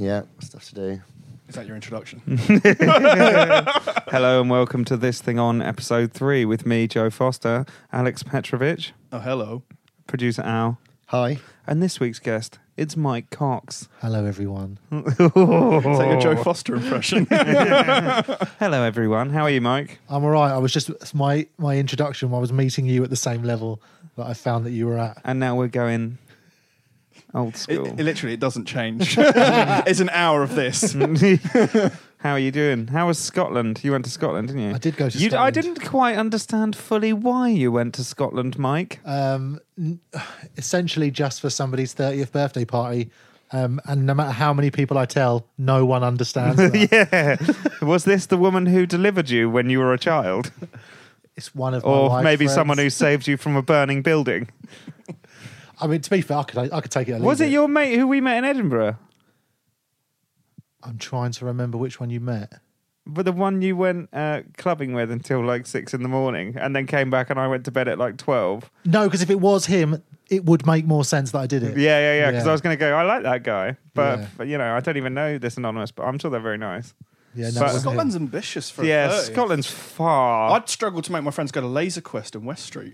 Yeah, stuff to do. Is that your introduction? Hello and welcome to This Thing On episode 3 with me, Joe Foster, Alex Petrovich, Oh, hello. producer Al, Hi. and this week's guest, it's Mike Cox. Hello, everyone. Is that your Joe Foster impression? Hello everyone, how are you, Mike? I'm all right. I was just my introduction. I was meeting you at the same level that I found that you were at. And now we're going old It school. literally, it doesn't change. It's an hour of this. How are you doing? How was Scotland? You went to Scotland, didn't you? I did go to I Scotland. didn't quite understand fully why you went to Scotland, Mike. Essentially just for somebody's 30th birthday party. And no matter how many people I tell, no one understands that. Yeah. Was this the woman who delivered you when you were a child? It's one of my Or wife's maybe friends. someone who saved you from a burning building? I mean, to be fair, I could take it or leave Was it your mate who we met in Edinburgh? I'm trying to remember which one you met. But the one you went clubbing with until like 6 a.m. and then came back and I went to bed at like 12. No, because if it was him, it would make more sense that I did it. Yeah. Because Yeah. I was going to go, I like that guy. But, Yeah. but, you know, I don't even know this anonymous, but I'm sure they're very nice. Yeah, no, But- it wasn't Scotland's him. ambitious for a Yeah, 30. Scotland's far. I'd struggle to make my friends go to Laser Quest in West Street.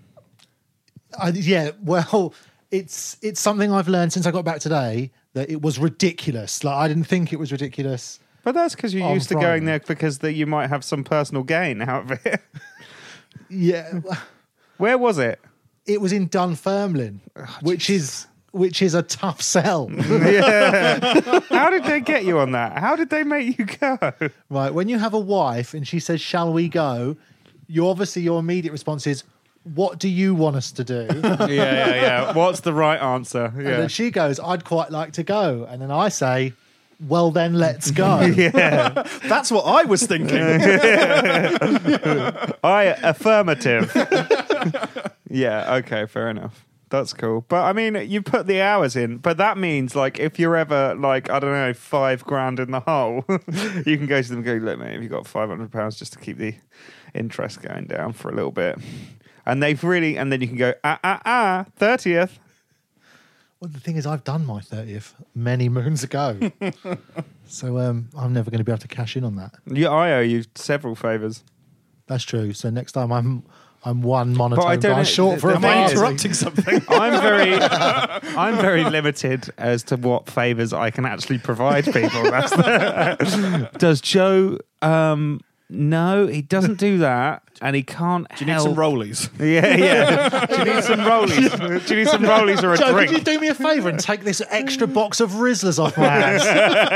Well, it's something I've learned since I got back today that it was ridiculous. Like I didn't think it was ridiculous. But that's because you're On used to Friday. going there because you might have some personal gain out of it. Yeah, Where was it? it was in Dunfermline, which is a tough sell. Yeah. How did they get you on that? How did they make you go? Right, when you have a wife and she says, "Shall we go?" Your immediate response is, "What do you want us to do?" Yeah. What's the right answer? And Yeah. then she goes, "I'd quite like to go," and then I say, "Well, then let's go." Yeah. That's what I was thinking. Affirmative. Yeah, okay, fair enough. That's cool. But I mean, you put the hours in, but that means like if you're ever like, I don't know, $5,000 in the hole, you can go to them and go, look, mate, have you got £500 just to keep the interest going down for a little bit? And then you can go, 30th. Well, the thing is, I've done my 30th many moons ago, so I'm never going to be able to cash in on that. Yeah, I owe you several favours. That's true. So next time I'm one But I monotone don't guy know- short for a the thing Am I is- party. interrupting something? I'm very limited as to what favours I can actually provide people. Does Joe? No, he doesn't do that, and he can't. Do you need some rollies? Yeah. Do you need some rollies? Do you need some rollies or a Joe, drink? could you do me a favour and take this extra box of Rizzlers off my hands?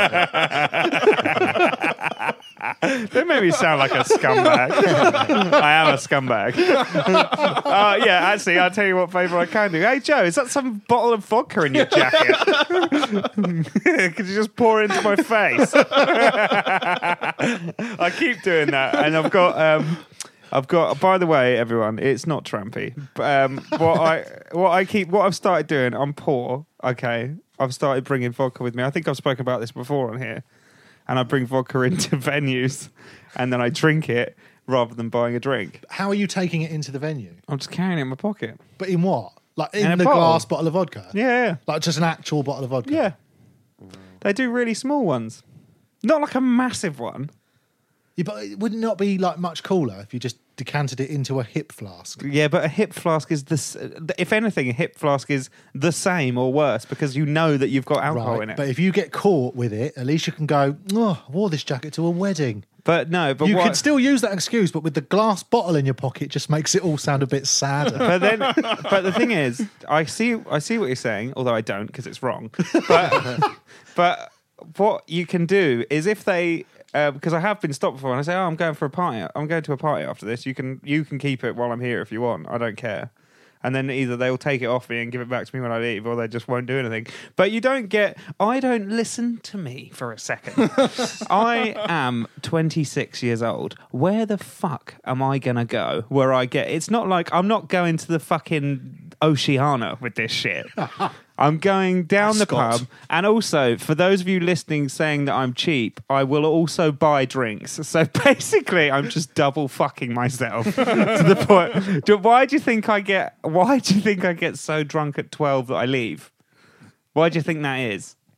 Don't make me sound like a scumbag. I am a scumbag. Yeah, actually, I'll tell you what favour I can do. Hey, Joe, is that some bottle of vodka in your jacket? Could you just pour it into my face? I keep doing that, and I've got. By the way, everyone, it's not trampy. What I've started doing. I'm poor. Okay, I've started bringing vodka with me. I think I've spoken about this before on here. And I bring vodka into venues, and then I drink it rather than buying a drink. How are you taking it into the venue? I'm just carrying it in my pocket. But in what? Like In a in the bottle. glass bottle of vodka? Yeah. Like just an actual bottle of vodka? Yeah. They do really small ones. Not like a massive one. Yeah, but it would not be like much cooler if you just decanted it into a hip flask. Yeah, but a hip flask is if anything, a hip flask is the same or worse because you know that you've got alcohol in it. But if you get caught with it, at least you can go, "Oh, I wore this jacket to a wedding." But You could still use that excuse, but with the glass bottle in your pocket, it just makes it all sound a bit sadder. But the thing is, I see what you're saying, although I don't because it's wrong. But what you can do is if they, because I have been stopped before, and I say, "Oh, I'm going to a party after this. You can keep it while I'm here if you want. I don't care." And then either they'll take it off me and give it back to me when I leave, or they just won't do anything. But I don't listen to me for a second. I am 26 years old. Where the fuck am I going to go where it's not like I'm not going to the fucking Oceana with this shit. I'm going down the Scott. pub. And also, for those of you listening saying that I'm cheap, I will also buy drinks. So basically, I'm just double fucking myself to the point. Why do you think I get so drunk at 12 that I leave? Why do you think that is?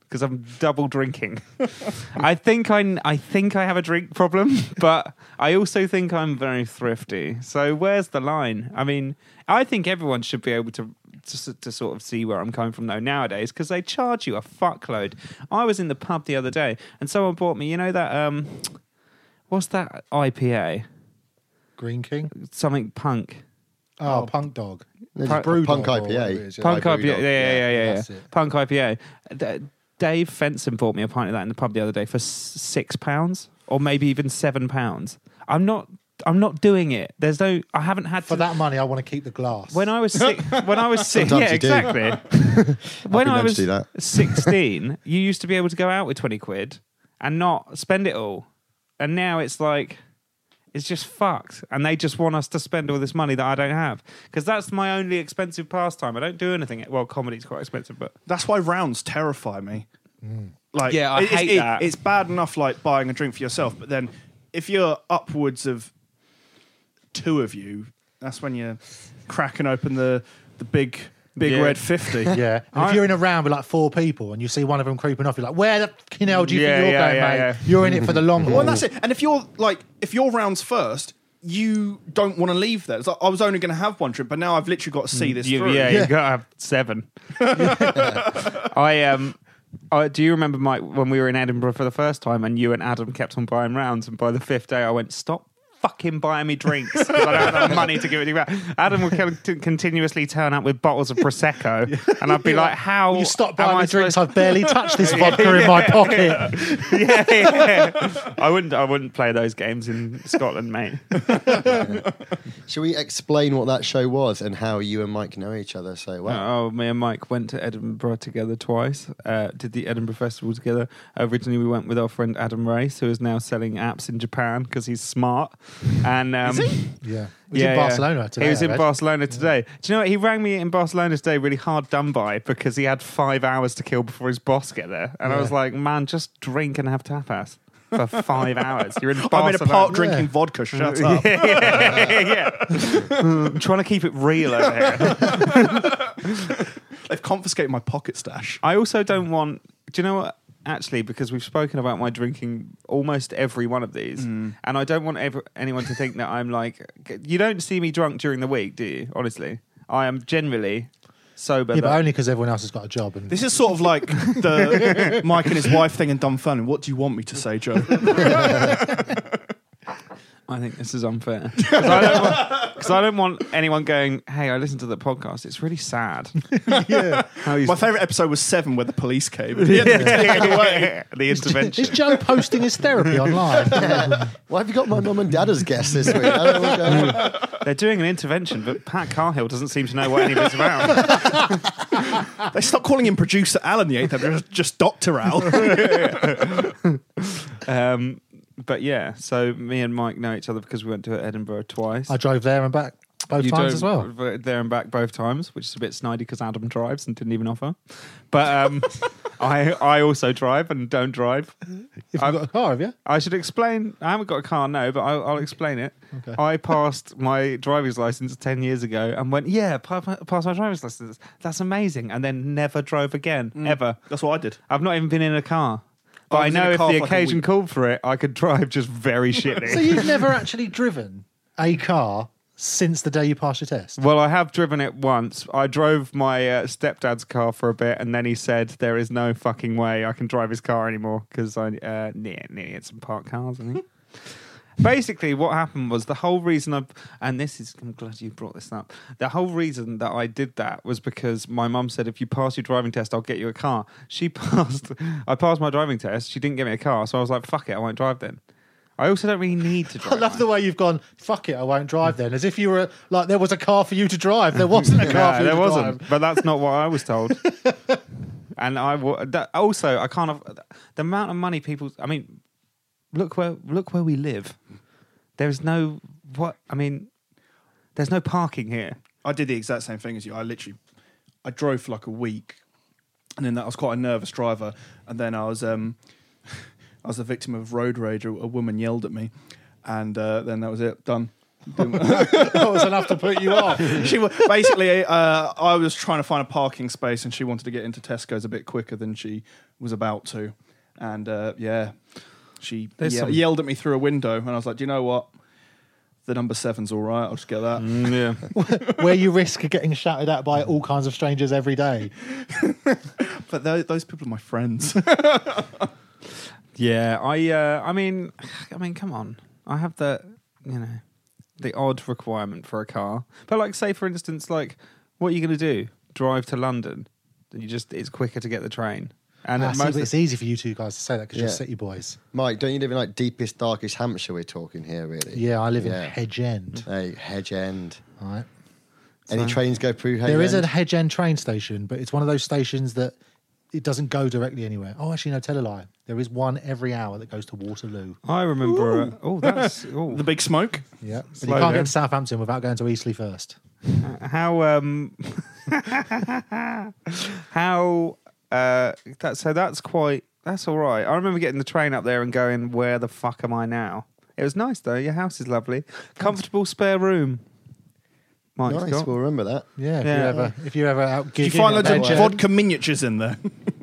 because I'm double drinking. I think I have a drink problem, but I also think I'm very thrifty. So where's the line? I mean, I think everyone should be able to sort of see where I'm coming from though nowadays, because they charge you a fuckload. I was in the pub the other day and someone bought me, you know that what's that IPA? Green King. Something punk. Oh, Punk Dog. Punk Brew Dog or IPA. whatever it is, yeah. Punk Like IPA, Brewdog. yeah. That's it. Punk IPA. Dave Fenson bought me a pint of that in the pub the other day for £6, or maybe even £7. I'm not doing it. I haven't had For to. that money, I want to keep the glass. When I was sick, Sometimes yeah, you do. exactly. When been I known was to do that. 16, you used to be able to go out with 20 quid and not spend it all, and now it's like. It's just fucked. And they just want us to spend all this money that I don't have. Because that's my only expensive pastime. I don't do anything. Well, comedy's quite expensive, but... That's why rounds terrify me. Like, Yeah, I hate that. It's bad enough, like, buying a drink for yourself, but then if you're upwards of 2 of you, that's when you're cracking open the big Yeah. red 50. Yeah. And if you're in a round with like 4 people and you see one of them creeping off, you're like, where the fucking hell do you think you're going, mate? yeah. You're in it for the long haul. Well, and that's it. And if your round's first, you don't want to leave there. It's like, I was only going to have 1 drink, but now I've literally got to see this through. Yeah, you got to have 7. Do you remember, Mike, when we were in Edinburgh for the first time and you and Adam kept on buying rounds, and by the 5th day I went, stop fucking buying me drinks because I don't have the money to give it back. Adam would continuously turn up with bottles of Prosecco, and I'd be like, how... You stop am buying I me drinks, supposed- I've barely touched this vodka in my pocket. yeah. I wouldn't play those games in Scotland, mate. Shall we explain what that show was and how you and Mike know each other so well? Oh, me and Mike went to Edinburgh together twice. Did the Edinburgh Festival together. Originally, we went with our friend Adam Race, who is now selling apps in Japan because he's smart. And Yeah. He was yeah, in Barcelona today. He was I in read. Barcelona today. Do you know what? He rang me in Barcelona today really hard done by because he had 5 hours to kill before his boss get there. And I Yeah. was like, man, just drink and have tapas for 5 hours. You're in Barcelona. I'm in a park drinking Yeah. vodka. Shut up. yeah. I'm trying to keep it real over here. They've confiscated my pocket stash. I also don't want... Do you know what? Actually, because we've spoken about my drinking almost every one of these, and I don't want anyone to think that I'm like... You don't see me drunk during the week, do you? Honestly. I am generally sober. Yeah, but only because everyone else has got a job. And This is sort of like the Mike and his wife thing in Dunfermline. What do you want me to say, Joe? I think this is unfair. Because I don't want anyone going, hey, I listened to the podcast. It's really sad. yeah. How you My favourite episode was 7, where the police came. He had to be taken away. the intervention. Is Joe posting his therapy online? Why have you got my mum and dad as guests this week? I don't know what's going on. They're doing an intervention, but Pat Carhill doesn't seem to know what any of it's about. They stopped calling him producer Al in the 8th. They're just Dr. Al. But yeah, so me and Mike know each other because we went to Edinburgh twice. I drove there and back both You times as well. drove there and back both times, which is a bit snidey because Adam drives and didn't even offer. But I also drive and don't drive. If you've got a car, have you? I should explain. I haven't got a car, no, but I'll explain it. Okay. I passed my driver's license 10 years ago and went, yeah, pass my driver's license. That's amazing. And then never drove again, ever. That's what I did. I've not even been in a car. But I I was in know a if car the for like a occasion week. called for it, I could drive just very shitty. So you've never actually driven a car since the day you passed your test? Well, I have driven it once. I drove my stepdad's car for a bit, and then he said there is no fucking way I can drive his car anymore because I nearly had some parked cars, I think. Basically, what happened was the whole reason I'm glad you brought this up. The whole reason that I did that was because my mum said, if you pass your driving test, I'll get you a car. I passed my driving test. She didn't get me a car. So I was like, fuck it, I won't drive then. I also don't really need to drive. I love the way you've gone, fuck it, I won't drive then. As if you were like, there was a car for you to drive. There wasn't a car for you there to wasn't. drive. But that's not what I was told. And also, I can't have the amount of money people. I mean, look where we live. There's no there's no parking here. I did the exact same thing as you. I drove for like a week, and then I was quite a nervous driver, and then I was the victim of road rage. A woman yelled at me, and then that was it. Done. That was enough to put you off. Basically, I was trying to find a parking space, and she wanted to get into Tesco's a bit quicker than she was about to, and she yelled at me through a window, and I was like, "Do you know what? The number 7's all right. I'll just get that." Yeah. Where you risk getting shouted at by all kinds of strangers every day. But those people are my friends. Yeah, I mean, come on. I have the odd requirement for a car. But like, say for instance, like, what are you going to do? Drive to London? It's quicker to get the train. And It's easy for you two guys to say that because you're Yeah. city boys. Mike, don't you live in like deepest, darkest Hampshire? We're talking here, really. Yeah, I live in Yeah. Hedge End. Hey, Hedge End. All right. Any trains go through Hedge There End? is a Hedge End train station, but it's one of those stations that it doesn't go directly anywhere. Oh, actually, no, tell a lie. There is one every hour that goes to Waterloo. I remember. That's The big smoke. Yeah, but Slow you can't down. get to Southampton without going to Eastleigh first. how that's all right. I remember getting the train up there and going, "Where the fuck am I now?" It was nice though. Your house is lovely, comfortable spare room. Mike's Nice, got. we'll remember that. Yeah, Yeah. if you're ever out gigging, Did you find at loads of Hedge End, vodka miniatures in there?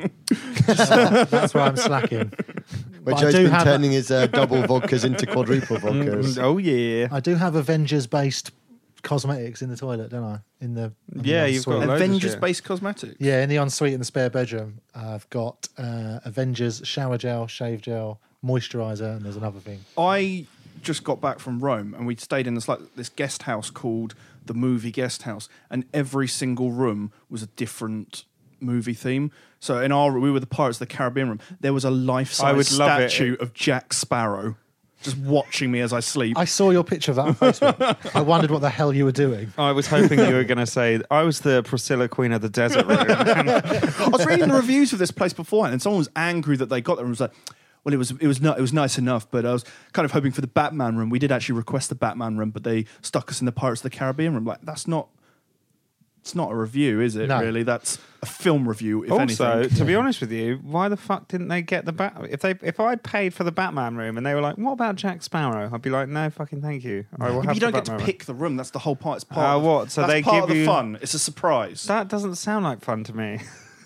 that's where I'm slacking. Where But I Joe's do been have turning his double vodkas into quadruple vodkas. Oh yeah, I do have Avengers-based cosmetics in the toilet, don't I? In the Yeah, you've got ensuite. loads of Avengers-based cosmetics. Yeah, in the ensuite in the spare bedroom, I've got Avengers shower gel, shave gel, moisturizer, and there's another thing. I just got back from Rome, and we stayed in this guest house called the Movie Guest House, and every single room was a different movie theme. So we were the Pirates of the Caribbean room. There was a I life-size would love it. statue of Jack Sparrow just watching me as I sleep. I saw your picture of that on Facebook. I wondered what the hell you were doing. I was hoping you were going to say I was the Priscilla Queen of the Desert room. I was reading the reviews of this place beforehand, and someone was angry that they got there and was like, "Well, it was nice enough, but I was kind of hoping for the Batman room. We did actually request the Batman room, but they stuck us in the Pirates of the Caribbean room." Like, it's not a review, is it? No. Really, that's a film review. If Also, anything, to be honest with you, why the fuck didn't they get the If I'd paid for the Batman room and they were like, "What about Jack Sparrow?" I'd be like, "No, fucking thank you. I will But have you don't the get to Batman room." pick the room. That's the whole part. It's part. What? So that's they part give of the you fun. It's a surprise. That doesn't sound like fun to me.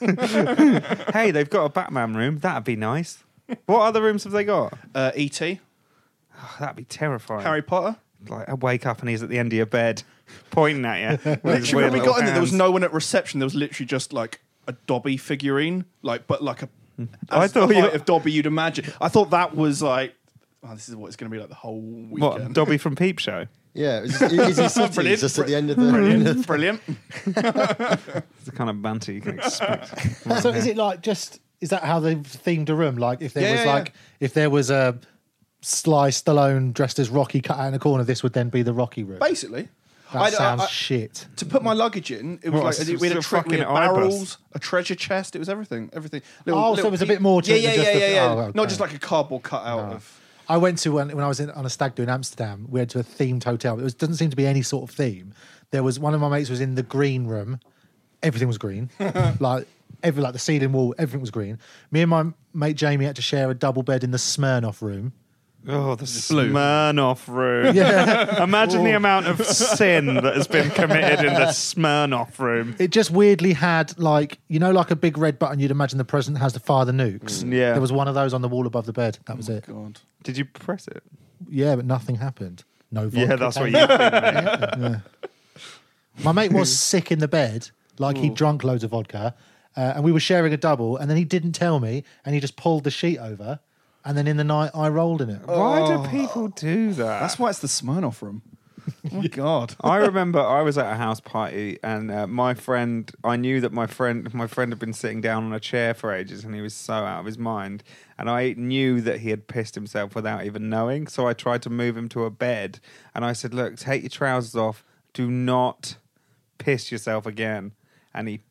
Hey, they've got a Batman room. That'd be nice. What other rooms have they got? E.T., Oh, that'd be terrifying. Harry Potter. Like, I wake up and he's at the end of your bed, pointing at you. with his Literally, weird when we little got in there, there was hands. no one at reception. There was literally just like a Dobby figurine, but like a. I As thought the you- height of Dobby you'd imagine. I thought that was like, oh, this is what it's going to be like the whole weekend. What, Dobby from Peep Show? Yeah, it was Easy City, Brilliant. just at the end of the... Brilliant, brilliant. It's the kind of banter you can expect. So is it like is that how they've themed a room? Like if there Yeah, was yeah, like if there was a Sly Stallone dressed as Rocky cut out in a corner, this would then be the Rocky room. Basically, That sounds shit. to put my luggage in, it was What, like we had a a trick, we fucking had barrels, eyebus? a treasure chest. It was everything. Oh, so it was a bit more to yeah, it yeah, than just yeah, the- yeah, yeah. oh, okay. Not just like a cardboard cutout of. I went to when I was on a stag do in Amsterdam. We went to a themed hotel. It doesn't seem to be any sort of theme. There was one of my mates was in the green room. Everything was green, like the ceiling wall. Everything was green. Me and my mate Jamie had to share a double bed in the Smirnoff room. Oh, the Blue. Smirnoff room. Yeah, Imagine the amount of sin that has been committed in the Smirnoff room. it just weirdly had like a big red button. You'd imagine the president has to fire the nukes. Yeah. There was one of those on the wall above the bed. That was it. God. Did you press it? Yeah, but nothing happened. No vodka. Yeah, that's what came you out. think, mate. My mate was sick in the bed, like he'd drunk loads of vodka, and we were sharing a double, and then he didn't tell me, and he just pulled the sheet over, and then in the night I rolled in it. Why do people do that? That's why it's the Smirnoff room. Oh God. I remember I was at a house party and my friend, I knew that my friend had been sitting down on a chair for ages and he was so out of his mind. And I knew that he had pissed himself without even knowing. So I tried to move him to a bed and I said, "Look, take your trousers off. Do not piss yourself again." And he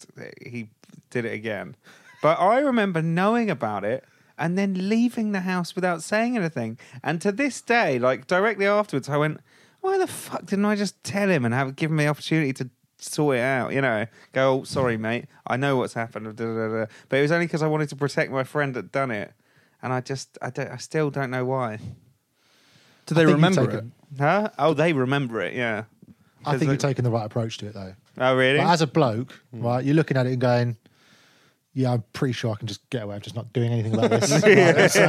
did it again. But I remember knowing about it and then leaving the house without saying anything. And to this day, like directly afterwards, I went, "Why the fuck didn't I just tell him and give him the opportunity to sort it out?" You know, go, "Oh, sorry, mate. I know what's happened." But it was only because I wanted to protect my friend that done it, and I still don't know why. Do they I think remember you've it? taken- Huh? Oh, they remember it. Yeah. I think you've taken the right approach to it, though. Oh, really? But as a bloke, right, you're looking at it and going, yeah, I'm pretty sure I can just get away with just not doing anything about this. Right, so,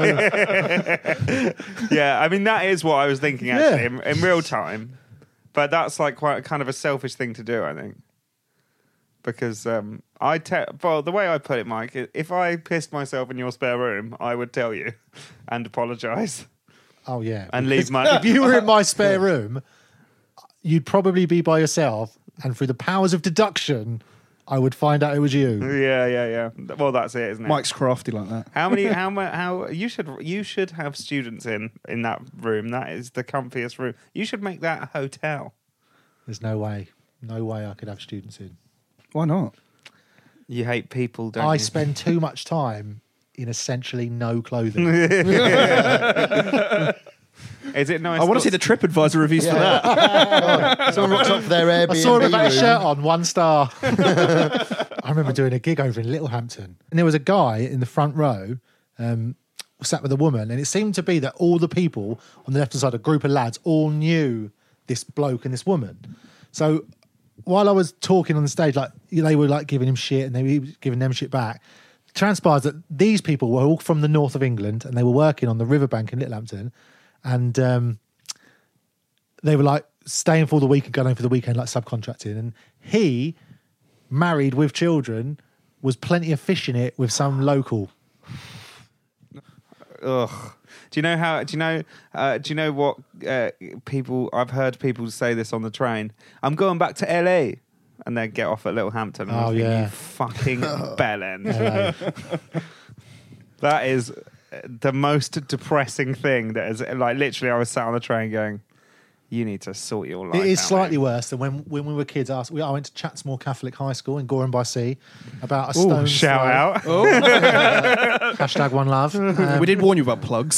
Yeah, I mean that is what I was thinking actually in real time, but that's like quite kind of a selfish thing to do, I think, because well, the way I put it, Mike, if I pissed myself in your spare room, I would tell you and apologise oh, yeah. and leave my. If you were in my spare room, you'd probably be by yourself, and through the powers of deduction, I would find out it was you. Yeah. Well, that's it, isn't it? Mike's crafty like that. How you should have students in that room. That is the comfiest room. You should make that a hotel. There's no way I could have students in. Why not? You hate people, don't I you? spend too much time in essentially no clothing. Is it nice? I want to see the TripAdvisor reviews for that. Someone rocks up for their Airbnb I saw him without a room. shirt on, 1 star. I remember doing a gig over in Littlehampton, and there was a guy in the front row sat with a woman, and it seemed to be that all the people on the left-hand side, a group of lads, all knew this bloke and this woman. So while I was talking on the stage, like they were like giving him shit, and they were giving them shit back. It transpires that these people were all from the north of England, and they were working on the riverbank in Littlehampton. And they were like staying for the week and going home for the weekend, like subcontracting. And he, married with children, was plenty of fishing it with some local. Ugh. Do you know what people? I've heard people say this on the train. I'm going back to LA, and then get off at Littlehampton. And Oh, I think, yeah. you fucking bellend. LA. That is the most depressing thing. That is like literally. I was sat on the train going, "You need to sort your life." It is out, slightly mate." worse than when we were kids. I went to Chatsmore Catholic High School in Gorham by Sea, about a Ooh, stone's shout throw. out! Hashtag one love. We did warn you about plugs.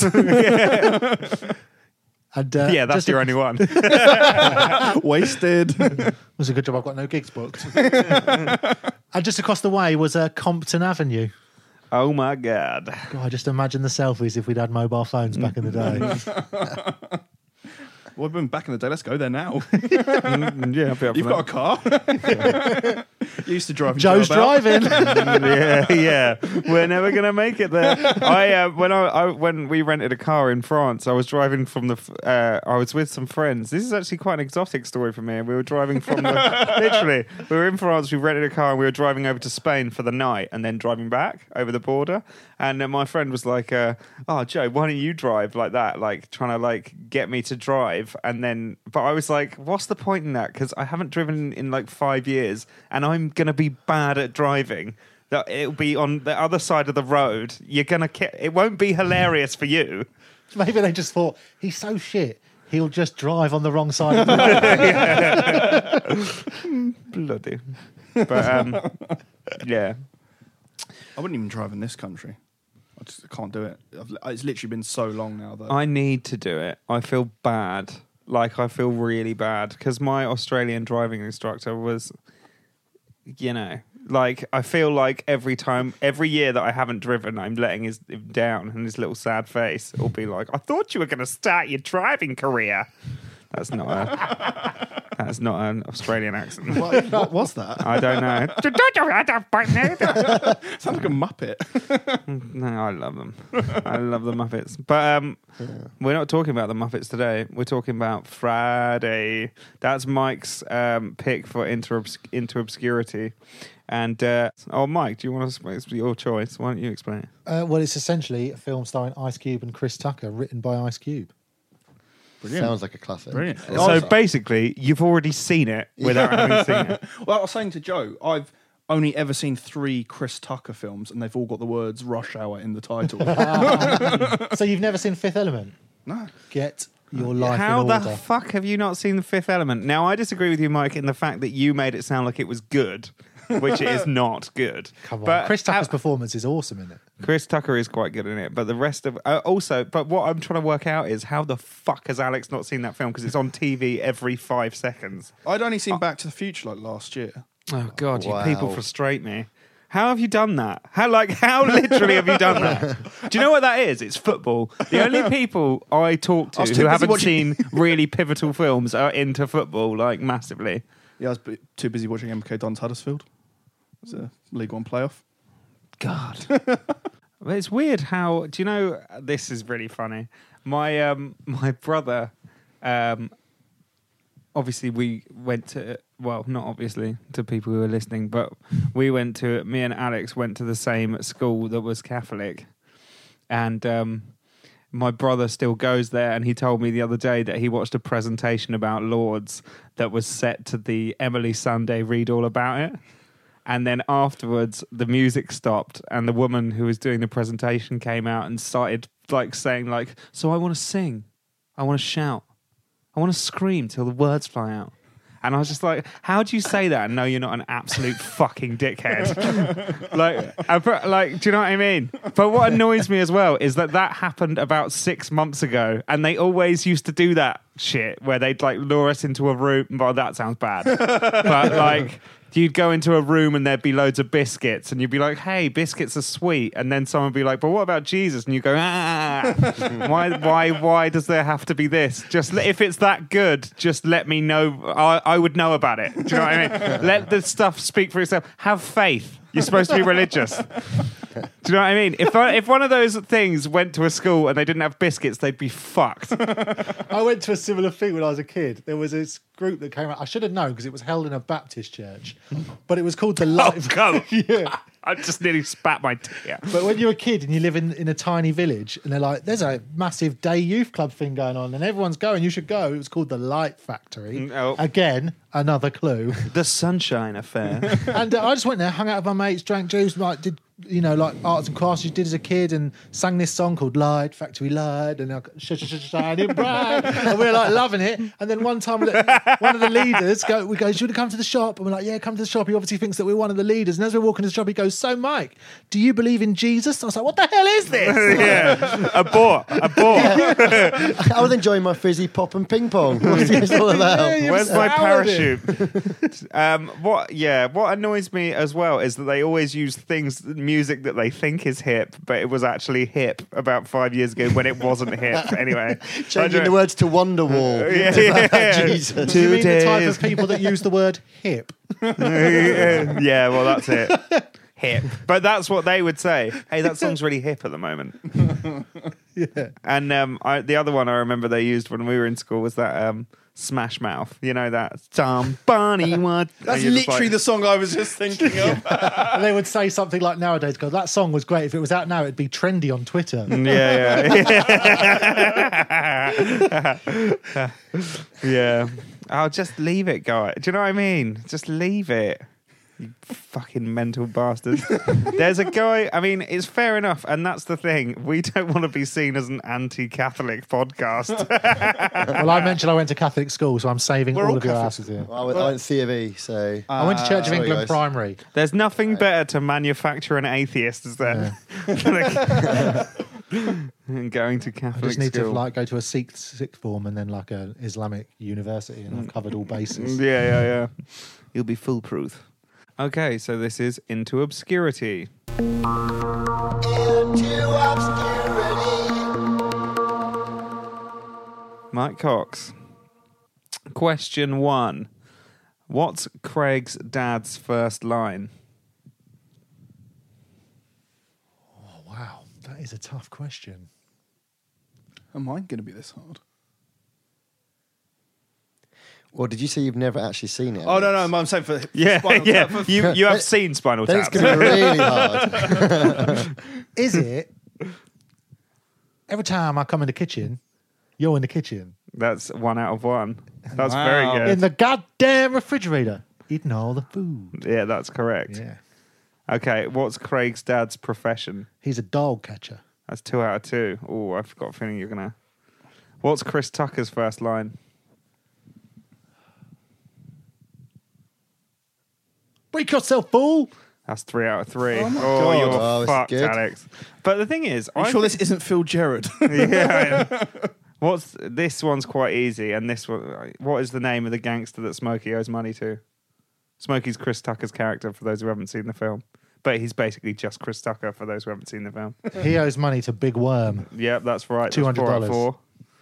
And, Yeah, that's just your only one. Wasted. It was a good job I've got no gigs booked. And just across the way was Compton Avenue. Oh my god! God, just imagine the selfies if we'd had mobile phones back in the day. Well, we've been back in the day. Let's go there now. Yeah, I'll be up You've for got a car. You used to drive. Joe's driving. that. yeah. We're never gonna make it there. When we rented a car in France, I was driving from I was with some friends. This is actually quite an exotic story for me. We were driving from literally. We were in France. We rented a car and we were driving over to Spain for the night and then driving back over the border. And my friend was like, "Oh, Joe, why don't you drive like that? Like trying to like get me to drive." And then, but I was like, "What's the point in that? Because I haven't driven in like 5 years, and I'm gonna be bad at driving. That it'll be on the other side of the road. You're gonna it won't be hilarious for you." Maybe they just thought, he's so shit, he'll just drive on the wrong side of the road. Bloody. But yeah. I wouldn't even drive in this country. I just can't do it. It's literally been so long now that I need to do it. I feel bad. Like, I feel really bad because my Australian driving instructor was, like, I feel like every year that I haven't driven, I'm letting him down, and his little sad face will be like, "I thought you were going to start your driving career." That's not an Australian accent. what was that? I don't know. Sounds like a Muppet. No, I love them. I love the Muppets. But we're not talking about the Muppets today. We're talking about Friday. That's Mike's pick for Into Obscurity. And, Mike, do you want to... It's your choice. Why don't you explain it? Well, it's essentially a film starring Ice Cube and Chris Tucker, written by Ice Cube. Brilliant. Sounds like a classic. Brilliant. So basically, you've already seen it without having seen it. Well, I was saying to Joe, I've only ever seen 3 Chris Tucker films, and they've all got the words "Rush Hour" in the title. So you've never seen Fifth Element? No. Get your life How in the order. fuck have you not seen The Fifth Element? Now, I disagree with you, Mike, in the fact that you made it sound like it was good, which it is not good. Come on. But Chris Tucker's performance is awesome in it. Chris Tucker is quite good in it, but the rest of... but what I'm trying to work out is how the fuck has Alex not seen that film? Because it's on TV every 5 seconds. I'd only seen Back to the Future like last year. Oh, God, Wow. you people frustrate me. How have you done that? How literally have you done that? Do you know what that is? It's football. The only people I talk to I was too who busy haven't watching- seen really pivotal films are into football, like massively. Yeah, I was too busy watching MK Dons Huddersfield. It's a League One playoff. God. But it's weird how, do you know, this is really funny. My my brother, obviously we went to, well, not obviously to people who are listening, but me and Alex went to the same school that was Catholic. And my brother still goes there, and he told me the other day that he watched a presentation about Lourdes that was set to the Emily Sunday Read All About It. And then afterwards, the music stopped, and the woman who was doing the presentation came out and started saying, so I want to sing, I want to shout, I want to scream till the words fly out. And I was just like, how do you say that and know you're not an absolute fucking dickhead? Do you know what I mean? But what annoys me as well is that happened about 6 months ago, and they always used to do that shit where they'd lure us into a room. Well, that sounds bad. But you'd go into a room and there'd be loads of biscuits, and you'd be like, hey, biscuits are sweet. And then someone would be like, but what about Jesus? And you go, why does there have to be this? Just if it's that good, just let me know. I would know about it. Do you know what I mean? Let the stuff speak for itself. Have faith. You're supposed to be religious. Do you know what I mean? If one of those things went to a school and they didn't have biscuits, they'd be fucked. I went to a similar thing when I was a kid. There was this group that came out. I should have known because it was held in a Baptist church, but it was called the Light. Oh, come on. Yeah. I just nearly spat my tea out. But when you're a kid and you live in a tiny village, and they're like, there's a massive day youth club thing going on, and everyone's going, you should go. It was called the Light Factory. Oh. Again, another clue. The Sunshine Affair. And I just went there, hung out with my mates, drank juice, did arts and crafts you did as a kid, and sang this song called Light Factory Light, and shining bright, and we were loving it. And then one time, one of the leaders we go, "Do you want to come to the shop?" And we're like, "Yeah, come to the shop." He obviously thinks that we're one of the leaders, and as we're walking to the shop, he goes, "So, Mike, do you believe in Jesus?" And I was like, "What the hell is this?" Yeah, abort. I was enjoying my fizzy pop and ping pong. What's this all about? Yeah, Where's my soured it. parachute? What annoys me as well is that they always use music that they think is hip, but it was actually hip about 5 years ago when it wasn't hip. Anyway, Changing the words to Wonderwall. Yeah. Jesus. Do you mean the type of people that use the word hip? Yeah, well, that's it. Hip. But that's what they would say. Hey, that song's really hip at the moment. Yeah. And the other one I remember they used when we were in school was that Smash Mouth. You know that? Somebody what? That's literally the song I was just thinking of. And they would say something like nowadays, "God, that song was great. If it was out now, it'd be trendy on Twitter." Yeah. Yeah. I'll just leave it, guy. Do you know what I mean? Just leave it. You fucking mental bastards. There's a guy, I mean, it's fair enough, and that's the thing. We don't want to be seen as an anti-Catholic podcast. Well, I mentioned I went to Catholic school, so I'm saving all all of your Catholic. asses here. I went C of E, so I went to Church of sorry, England guys. Primary. There's nothing better to manufacture an atheist as then than going to I Catholic just need school. to go to a sixth form and then an Islamic university, and I've covered all bases. Yeah. You'll be foolproof. Okay, so this is Into Obscurity. Mike Cox. Question 1. What's Craig's dad's first line? Oh, wow, that is a tough question. Am I going to be this hard? Well, did you say you've never actually seen it? Oh, no, Alex? I'm saying for Yeah, Spinal yeah. Tap. You have seen Spinal Then it's Tap. going to be really hard. Is it? Every time I come in the kitchen, you're in the kitchen. That's 1 out of 1. That's Wow. very good. In the goddamn refrigerator, eating all the food. Yeah, that's correct. Yeah. Okay, what's Craig's dad's profession? He's a dog catcher. That's 2 out of 2. Oh, I've got a feeling you're going to... What's Chris Tucker's first line? Wake yourself, fool! That's 3 out of 3. Oh my oh, God. you're Oh, it's fucked, good. Alex. But the thing is... I'm sure this isn't Phil Jarrett. Yeah. This one's quite easy, and this one... What is the name of the gangster that Smokey owes money to? Smokey's Chris Tucker's character, for those who haven't seen the film. but he's basically just Chris Tucker for those who haven't seen the film. He owes money to Big Worm. Yep, that's right. That's $200. 4 out of 4.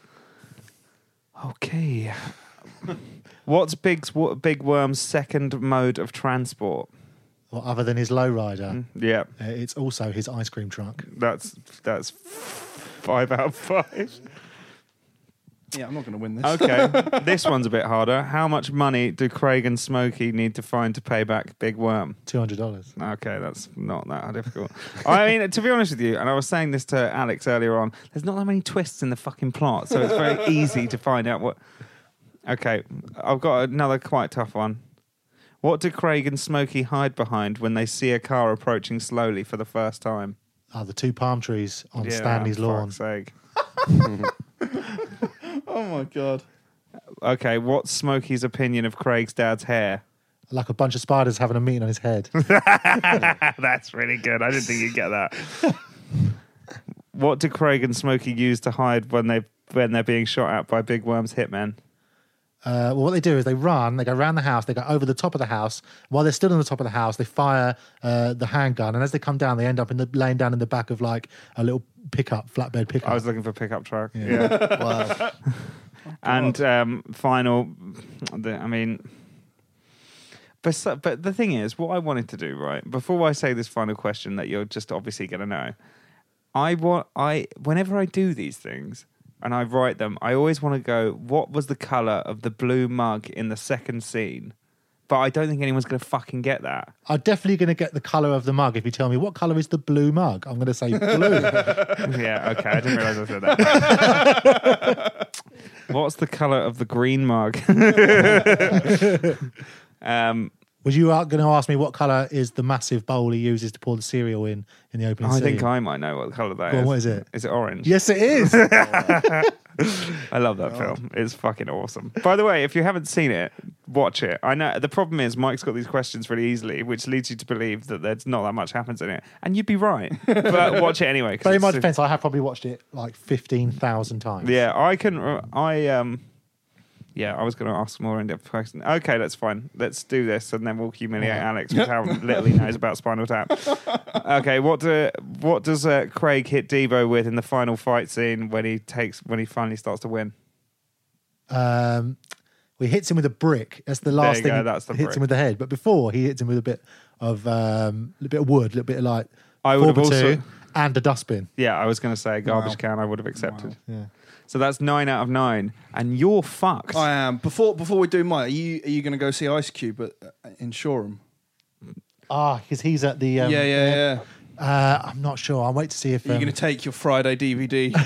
Okay. What's Big Worm's second mode of transport? Well, other than his lowrider, Yeah, it's also his ice cream truck. that's 5 out of 5. Yeah, I'm not going to win this. Okay, this one's a bit harder. How much money do Craig and Smokey need to find to pay back Big Worm? $200. Okay, that's not that difficult. I mean, to be honest with you, and I was saying this to Alex earlier on, there's not that many twists in the fucking plot, so it's very easy to find out what... Okay, I've got another quite tough one. What do Craig and Smokey hide behind when they see a car approaching slowly for the first time? The 2 palm trees on Stanley's for lawn. fuck's sake. Oh my god. Okay, what's Smokey's opinion of Craig's dad's hair? Like a bunch of spiders having a meeting on his head. That's really good. I didn't think you'd get that. What do Craig and Smokey use to hide when they're being shot at by Big Worm's hitmen? Well, what they do is they go around the house, they go over the top of the house. While they're still on the top of the house, they fire the handgun, and as they come down, they end up laying down in the back of like a little flatbed pickup. I was looking for pickup truck. Yeah. Wow. And final, but the thing is, what I wanted to do, right, before I say this final question that you're just obviously going to know, whenever I do these things and I write them, I always want to go, what was the colour of the blue mug in the second scene? But I don't think anyone's going to fucking get that. I'm definitely going to get the colour of the mug if you tell me what colour is the blue mug. I'm going to say blue. Yeah, okay, I didn't realise I said that. What's the colour of the green mug? Was you going to ask me what colour is the massive bowl he uses to pour the cereal in the opening scene? I think I might know what colour that Go is. on, what is it? Is it orange? Yes, it is. I love that film. It's fucking awesome. By the way, if you haven't seen it, watch it. I know the problem is Mike's got these questions really easily, which leads you to believe that there's not that much happens in it, and you'd be right. But watch it anyway. But in my defence, I have probably watched it like 15,000 times. Yeah, I was going to ask more in-depth questions. Okay, that's fine. Let's do this, and then we'll humiliate Alex with how little he knows about Spinal Tap. Okay, what does Craig hit Devo with in the final fight scene when he finally starts to win? He hits him with a brick. That's the last thing. That's the hits brick. him with the head. But before he hits him with a bit of wood, a little bit of like I would have 4x2 also, and a dustbin. yeah, I was going to say a garbage can. I would have accepted. Yeah. So that's 9 out of 9, and you're fucked. I am. Before we do mine, are you going to go see Ice Cube in Shoreham? Because he's at the. Yeah. I'm not sure. I'll wait to see if. Are you going to take your Friday DVD?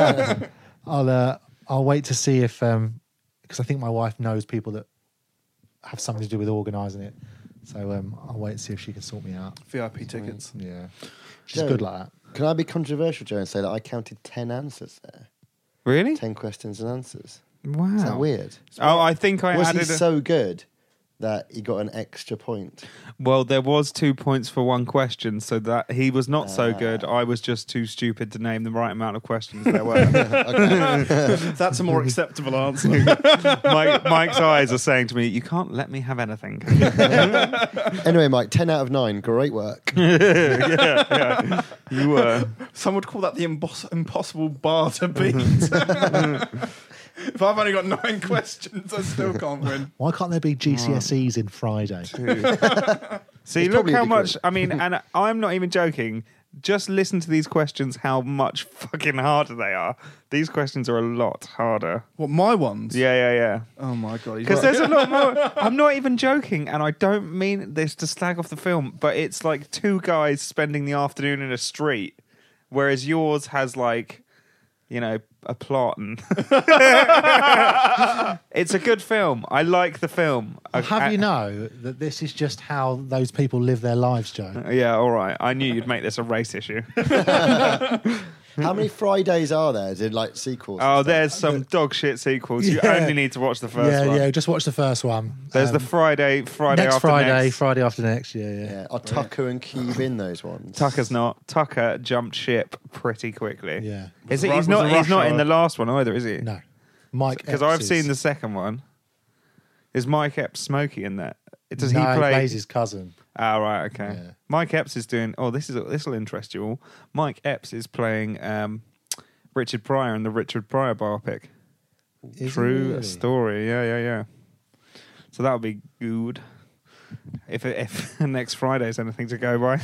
I'll wait to see if because I think my wife knows people that have something to do with organising it. So I'll wait and see if she can sort me out. VIP tickets. Yeah, she's Joe, good like that. Can I be controversial, Joe, and say that I counted 10 answers there? Really? 10 questions and answers. Wow. Is that weird? Oh, I think I Was added. he so good that he got an extra point? Well, there was 2 points for one question, so that he was not so good. I was just too stupid to name the right amount of questions there were. That's a more acceptable answer. Mike's eyes are saying to me, "You can't let me have anything." Anyway, Mike, 10 out of 9. Great work. yeah. You were. Some would call that the impossible bar to beat. If I've only got 9 questions, I still can't win. Why can't there be GCSEs in Friday? See, It's look probably how a much. degree. I mean, and I'm not even joking. Just listen to these questions, how much fucking harder they are. These questions are a lot harder. What, my ones? Yeah. Oh my God. he's Because right. there's a lot more. I'm not even joking, and I don't mean this to slag off the film, but it's like 2 guys spending the afternoon in a street, whereas yours has like, a plot and it's a good film. I like the film. I'll have you know that this is just how those people live their lives, Joe. Yeah, all right. I knew you'd make this a race issue. How many Fridays are there? Is it like sequels? Oh, there's some dog shit sequels. You Yeah. only need to watch the first one. Yeah, just watch the first one. There's the Friday next after Friday, next. Friday after next. Yeah. Yeah. Are Tucker and Cube in those ones? Tucker's not. Tucker jumped ship pretty quickly. Yeah. Is Was it? it He's Rush not. He's not in Hour? the last one either, is he? No. Mike Because Epps I've is- seen the second one. Is Mike Epps Smokey in that? Does he No, play? plays his cousin. Ah, right, okay. Yeah. Mike Epps is doing. Oh, this will interest you all. Mike Epps is playing Richard Pryor in the Richard Pryor biopic. Is he True really? story. Yeah. So that would be good. If next Friday's anything to go by.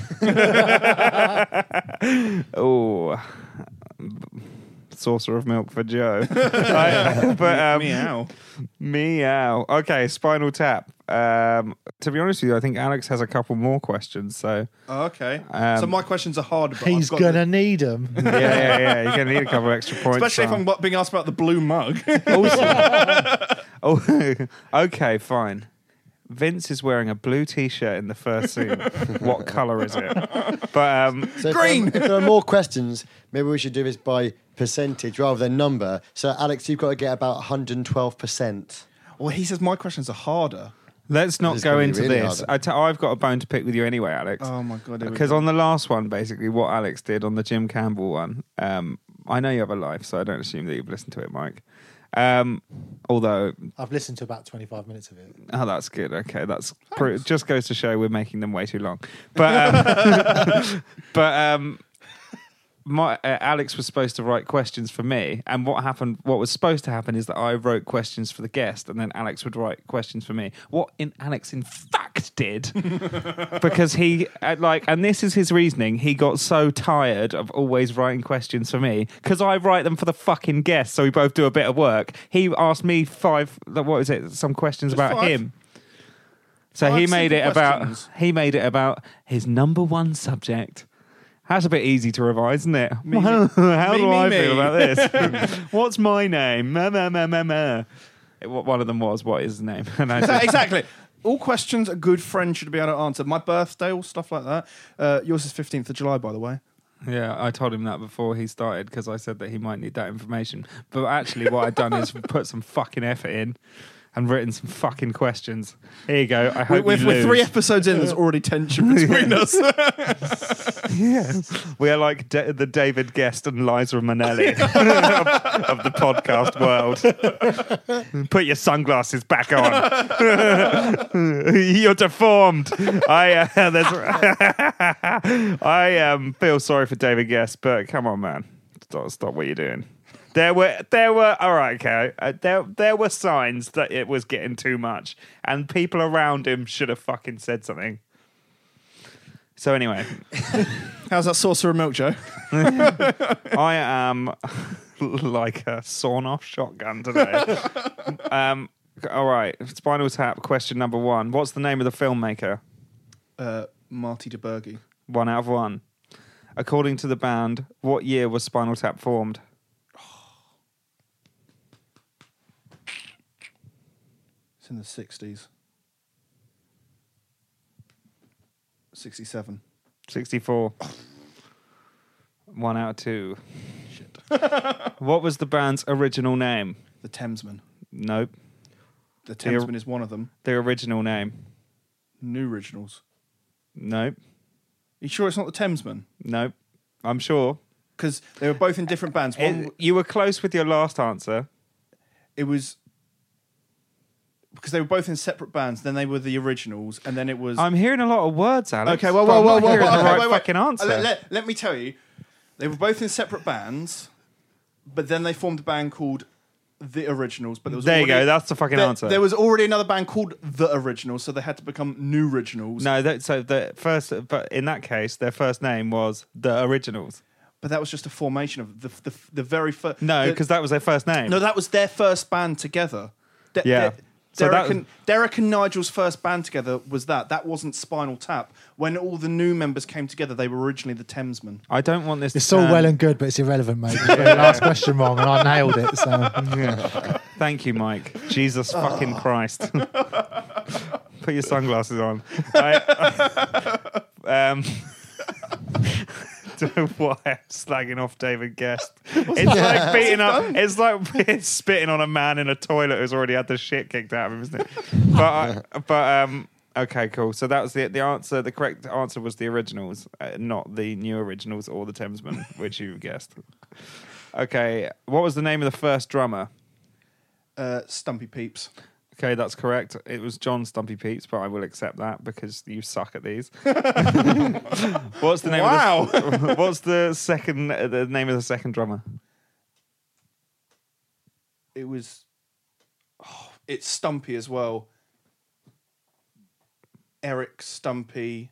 Oh, saucer of milk for Joe. Meow. Okay, Spinal Tap. To be honest with you, I think Alex has a couple more questions. So Oh, okay. Um, So my questions are hard. But He's I've got gonna need them. yeah. You're gonna need a couple of extra points. especially if I'm being asked about the blue mug. Oh, okay, fine. Vince is wearing a blue T-shirt in the first scene. What colour is it? But So Green! If there are more questions, maybe we should do this by percentage rather than number. So, Alex, you've got to get about 112%. Well, he says my questions are harder. let's not This is go gonna be into really this. hard. I've got a bone to pick with you anyway, Alex. Oh my god! here we Because go. on the last one, basically, what Alex did on the Jim Campbell one, I know you have a life, so I don't assume that you've listened to it, Mike. Although, I've listened to about 25 minutes of it. oh, that's good. Okay, that's just goes to show we're making them way too long. But Alex was supposed to write questions for me, and what was supposed to happen is that I wrote questions for the guest, and then Alex would write questions for me. What Alex in fact did, because he and this is his reasoning, he got so tired of always writing questions for me because I write them for the fucking guest, so we both do a bit of work. He asked me some questions Just about 5? him. So 5 he made simple questions. it about his number one subject. That's a bit easy to revise, isn't it? Me, How me, do I me. feel about this? What's my name? One of them was, what is his name? And I said, Exactly. All questions a good friend should be able to answer. My birthday, all stuff like that. Yours is 15th of July, by the way. yeah, I told him that before he started because I said that he might need that information. But actually what I'd done is put some fucking effort in and written some fucking questions. Here you go. I hope We're you lose. 3 episodes in, there's already tension between us. Yeah. We are like the David Guest and Liza Minnelli of the podcast world. Put your sunglasses back on. You're deformed. I feel sorry for David Guest, but come on, man. Stop what you're doing. There were all right, okay. There were signs that it was getting too much, and people around him should have fucking said something. So anyway, How's that saucer of milk, Joe? I am like a sawn-off shotgun today. All right, Spinal Tap. Question number 1: what's the name of the filmmaker? Marty DeBurgi. 1 out of 1. According to the band, what year was Spinal Tap formed? It's in the 60s. 67. 64. 1 out of 2. Shit. What was the band's original name? The Thamesmen. Nope. The Thamesmen is one of them. Their original name? New Originals. Nope. You sure it's not the Thamesmen? Nope. I'm sure. Because they were both in different bands. One, You were close with your last answer. it was because they were both in separate bands. Then they were the Originals, and then it was. I'm hearing a lot of words, Alex. Okay, well, but I'm whoa, not whoa, hearing whoa, the okay, right wait. fucking answer. Let me tell you, they were both in separate bands, but then they formed a band called The Originals. But there was There you already- go. That's the fucking answer. There was already another band called The Originals, so they had to become New Originals. No, but in that case, their first name was The Originals. But that was just a formation of the very first. No, because that was their first name. No, that was their first band together. Yeah. So Derek and Nigel's first band together was that. That wasn't Spinal Tap. When all the new members came together, they were originally the Thamesmen. I don't want this. It's all well and good, but it's irrelevant, mate. You got the last question wrong, and I nailed it. So Thank you, Mike. Jesus fucking Christ. Put your sunglasses on. Don't know why I'm slagging off David Guest. It's like beating up. It's like spitting on a man in a toilet who's already had the shit kicked out of him, isn't it? Okay, cool. So that was the answer. The correct answer was the Originals, not the New Originals or the Thamesmen, which you guessed. Okay, what was the name of the first drummer? Stumpy Peeps. Okay, that's correct. It was John Stumpy Peeps, but I will accept that because you suck at these. What's the name? Wow. What's the name of the second drummer? It was. Oh, it's Stumpy as well. Eric Stumpy.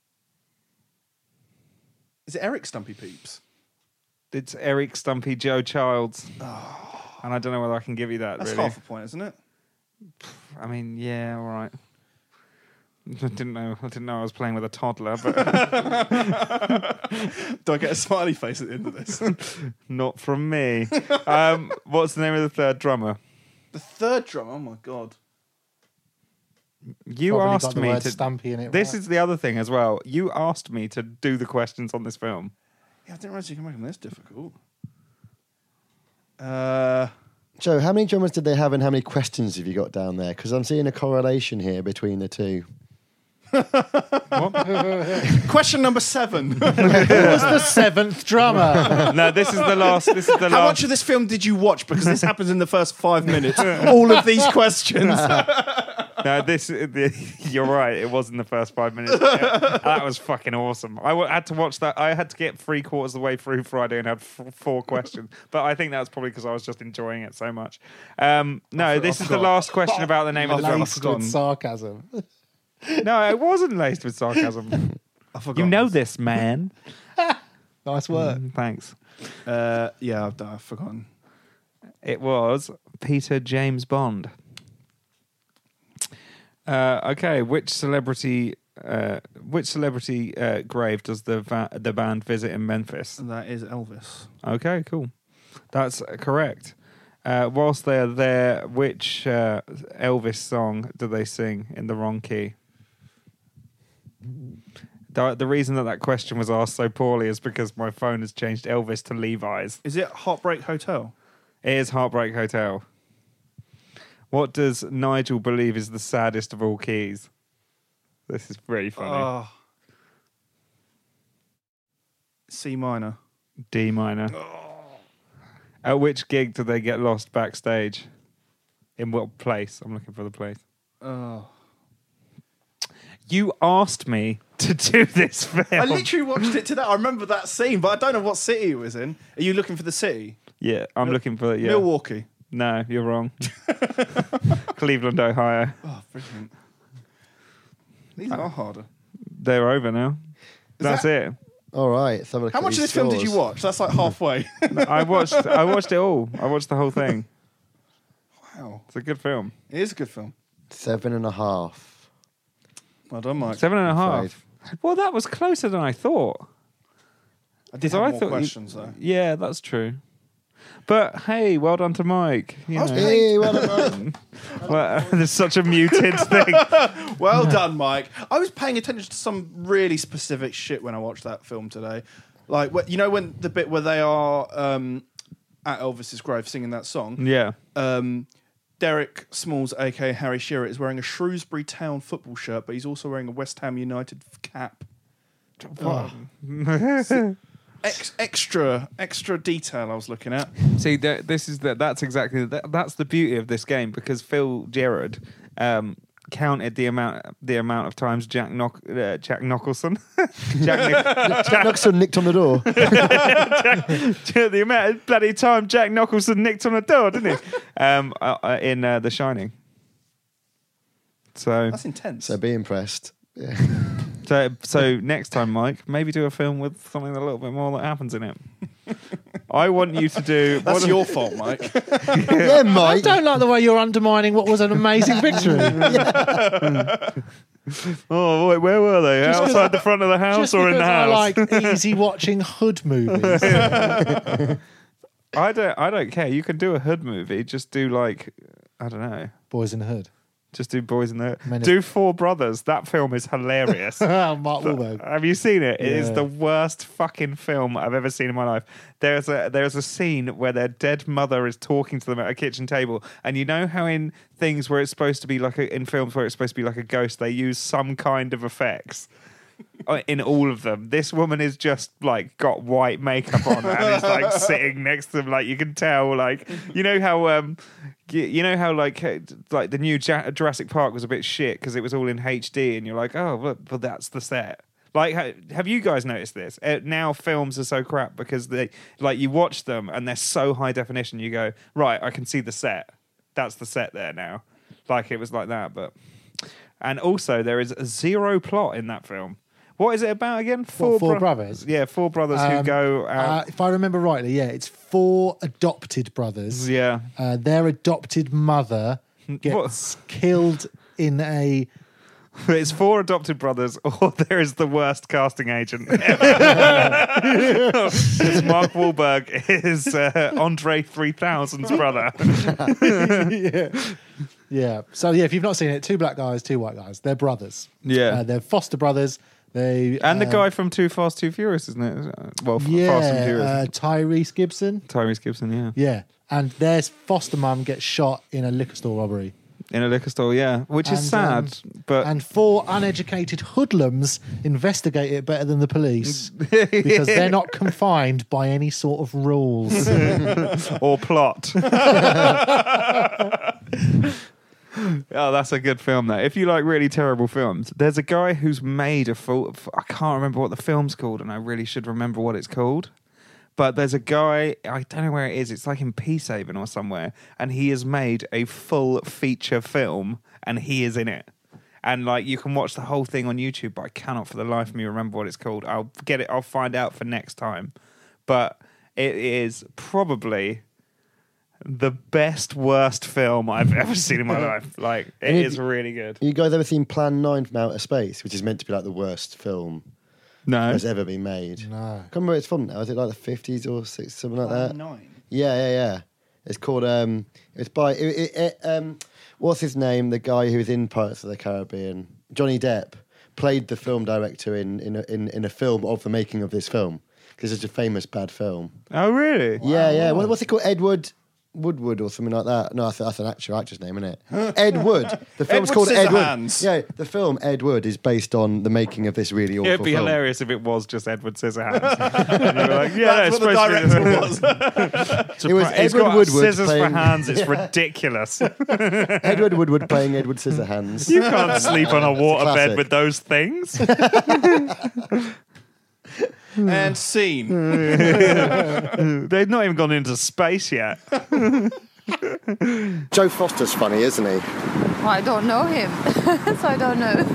Is it Eric Stumpy Peeps? It's Eric Stumpy Joe Childs. And I don't know whether I can give you that. That's really. half a point, isn't it? I mean, yeah, all right. I didn't know I was playing with a toddler, but Do I get a smiley face at the end of this? not from me. What's the name of the third drummer? The third drum. Oh my god. You Probably got asked the me word to. Stumpy in it. This right? is the other thing as well. You asked me to do the questions on this film. Yeah, I didn't realize you can make them this difficult. Joe, how many drummers did they have and how many questions have you got down there? Because I'm seeing a correlation here between the two. Question number 7. Who was the seventh drummer? No, this is the last. This is the How last. much of this film did you watch? Because this happens in the first 5 minutes. All of these questions. No, you're right. It was in the first 5 minutes. Yeah, that was fucking awesome. I had to watch that. I had to get 3/4 of the way through Friday and had 4 questions. But I think that's probably because I was just enjoying it so much. No, this is the last question about the name of the film. Laced with sarcasm. No, it wasn't laced with sarcasm. I forgot. You know this, man. Nice work. Thanks. Yeah, I've forgotten. It was Peter James Bond. Okay, which celebrity grave does the band visit in Memphis? That is Elvis. Okay, cool. That's correct. Whilst they're there, which Elvis song do they sing in the wrong key? The reason that question was asked so poorly is because my phone has changed Elvis to Levi's. Is it Heartbreak Hotel? It is Heartbreak Hotel. What does Nigel believe is the saddest of all keys? This is really funny. C minor. D minor. At which gig do they get lost backstage? In what place? I'm looking for the place. Oh. You asked me to do this film. I literally watched it today. I remember that scene, but I don't know what city it was in. Are you looking for the city? Yeah, I'm looking for yeah. Milwaukee. No, you're wrong. Cleveland, Ohio. Oh, brilliant. These are harder. They're over now. That's it. All right. Let's have a look How at much of these this film did you scores. watch? That's like halfway. I watched it all. I watched the whole thing. Wow. It's a good film. It is a good film. 7.5. Well done, Mike. 7.5. Well, that was closer than I thought. I did So have I more thought you- questions, though. Yeah, that's true. But hey, well done to Mike. You know. Hey, well done. Well, there's such a muted thing. Well done, Mike. I was paying attention to some really specific shit when I watched that film today. Like, you know, when the bit where they are at Elvis's grave singing that song. Yeah. Derek Smalls, aka Harry Shearer, is wearing a Shrewsbury Town football shirt, but he's also wearing a West Ham United cap. Extra detail I was looking at. See, that's exactly that's the beauty of this game because Phil Gerard counted the amount of times Jack Nicholson Nicholson nicked on the door. the amount of bloody time Jack Nicholson nicked on the door, didn't he? In The Shining. So That's intense. So be impressed. Yeah. So next time, Mike, maybe do a film with something a little bit more that happens in it. I want you to do. That's your fault, Mike. Yeah, I Mike. don't like the way you're undermining what was an amazing victory. Oh, wait, where were they? Just Outside the front of the house Just or in because the house? I like easy watching hood movies. I don't care. You can do a hood movie. Just do like I don't know. Boys in the Hood. Just do Boys in the Men of- Do Four Brothers. That film is hilarious. Mark Wahlberg. Have you seen it? It is Yeah. the worst fucking film I've ever seen in my life. There's a scene where their dead mother is talking to them at a kitchen table, and you know how in things where it's supposed to be like in films where it's supposed to be like a ghost, they use some kind of effects. in all of them. This woman is just like got white makeup on and is like sitting next to them. Like you can tell, like you know how like the new Jurassic Park was a bit shit because it was all in HD, and you're like, oh, well, that's the set. Like, have you guys noticed this? Now films are so crap because they like you watch them and they're so high definition. You go, right, I can see the set. That's the set there now. Like it was like that, but and also there is zero plot in that film. What is it about again? Four brothers. Yeah, four brothers who go out. If I remember rightly, yeah, it's 4 adopted brothers. Yeah. Their adopted mother gets killed in a. It's 4 adopted brothers, or there is the worst casting agent ever. It's Mark Wahlberg is Andre 3000's brother. Yeah. So, yeah, if you've not seen it, 2 black guys, 2 white guys. They're brothers. Yeah. They're foster brothers. The guy from Too Fast, Too Furious, isn't it? Well, Fast and Furious. Tyrese Gibson. Tyrese Gibson, yeah. Yeah. And their foster mum gets shot in a liquor store robbery. In a liquor store, yeah. Which is sad. But And 4 uneducated hoodlums investigate it better than the police because they're not confined by any sort of rules. or plot. Oh, that's a good film, though. If you like really terrible films, there's a guy who's made a full... I can't remember what the film's called, and I really should remember what it's called. But there's a guy, I don't know where it is, it's like in Peacehaven or somewhere, and he has made a full feature film, and he is in it. And like you can watch the whole thing on YouTube, but I cannot for the life of me remember what it's called. I'll find out for next time. But it is probably the best, worst film I've ever seen in my life. Like, it is really good. You guys ever seen Plan 9 from Outer Space, which is meant to be like the worst film No. that's ever been made? No. I can't remember where it's from now. Is it like the 50s or 60s, something like that? 9. Yeah. It's called, it's by, what's his name? The guy who was in Pirates of the Caribbean. Johnny Depp played the film director in a film of the making of this film. Because it's a famous bad film. Oh, really? Yeah. What's it called? Edward Woodward or something like that. No, that's an actor's name, isn't it? Ed Wood. The film's called Ed Wood. Yeah, the film Ed Wood is based on the making of this really awful film. It'd be hilarious if it was just Edward Scissorhands. And you were like, yeah, That's what the director was. It was It's Edward got Woodward scissors playing, for hands. It's ridiculous. Edward Woodward playing Edward Scissorhands. You can't sleep on a waterbed classic. with those things. And scene. They've not even gone into space yet. Joe Foster's funny, isn't he? Well, I don't know him, so I don't know.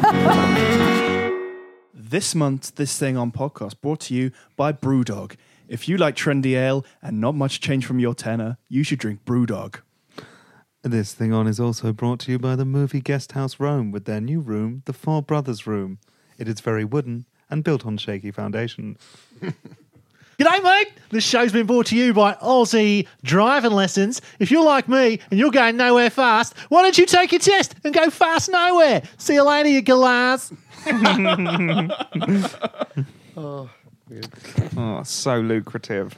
This month, This Thing on Podcast brought to you by Brewdog. If you like trendy ale and not much change from your tenner, you should drink Brewdog. This Thing On is also brought to you by the movie Guesthouse Rome with their new room, the Four Brothers Room. It is very wooden and built on shaky foundation. G'day, mate. This show's been brought to you by Aussie Driving Lessons. If you're like me and you're going nowhere fast, why don't you take your test and go fast nowhere? See you later, you galahs. Oh, so lucrative.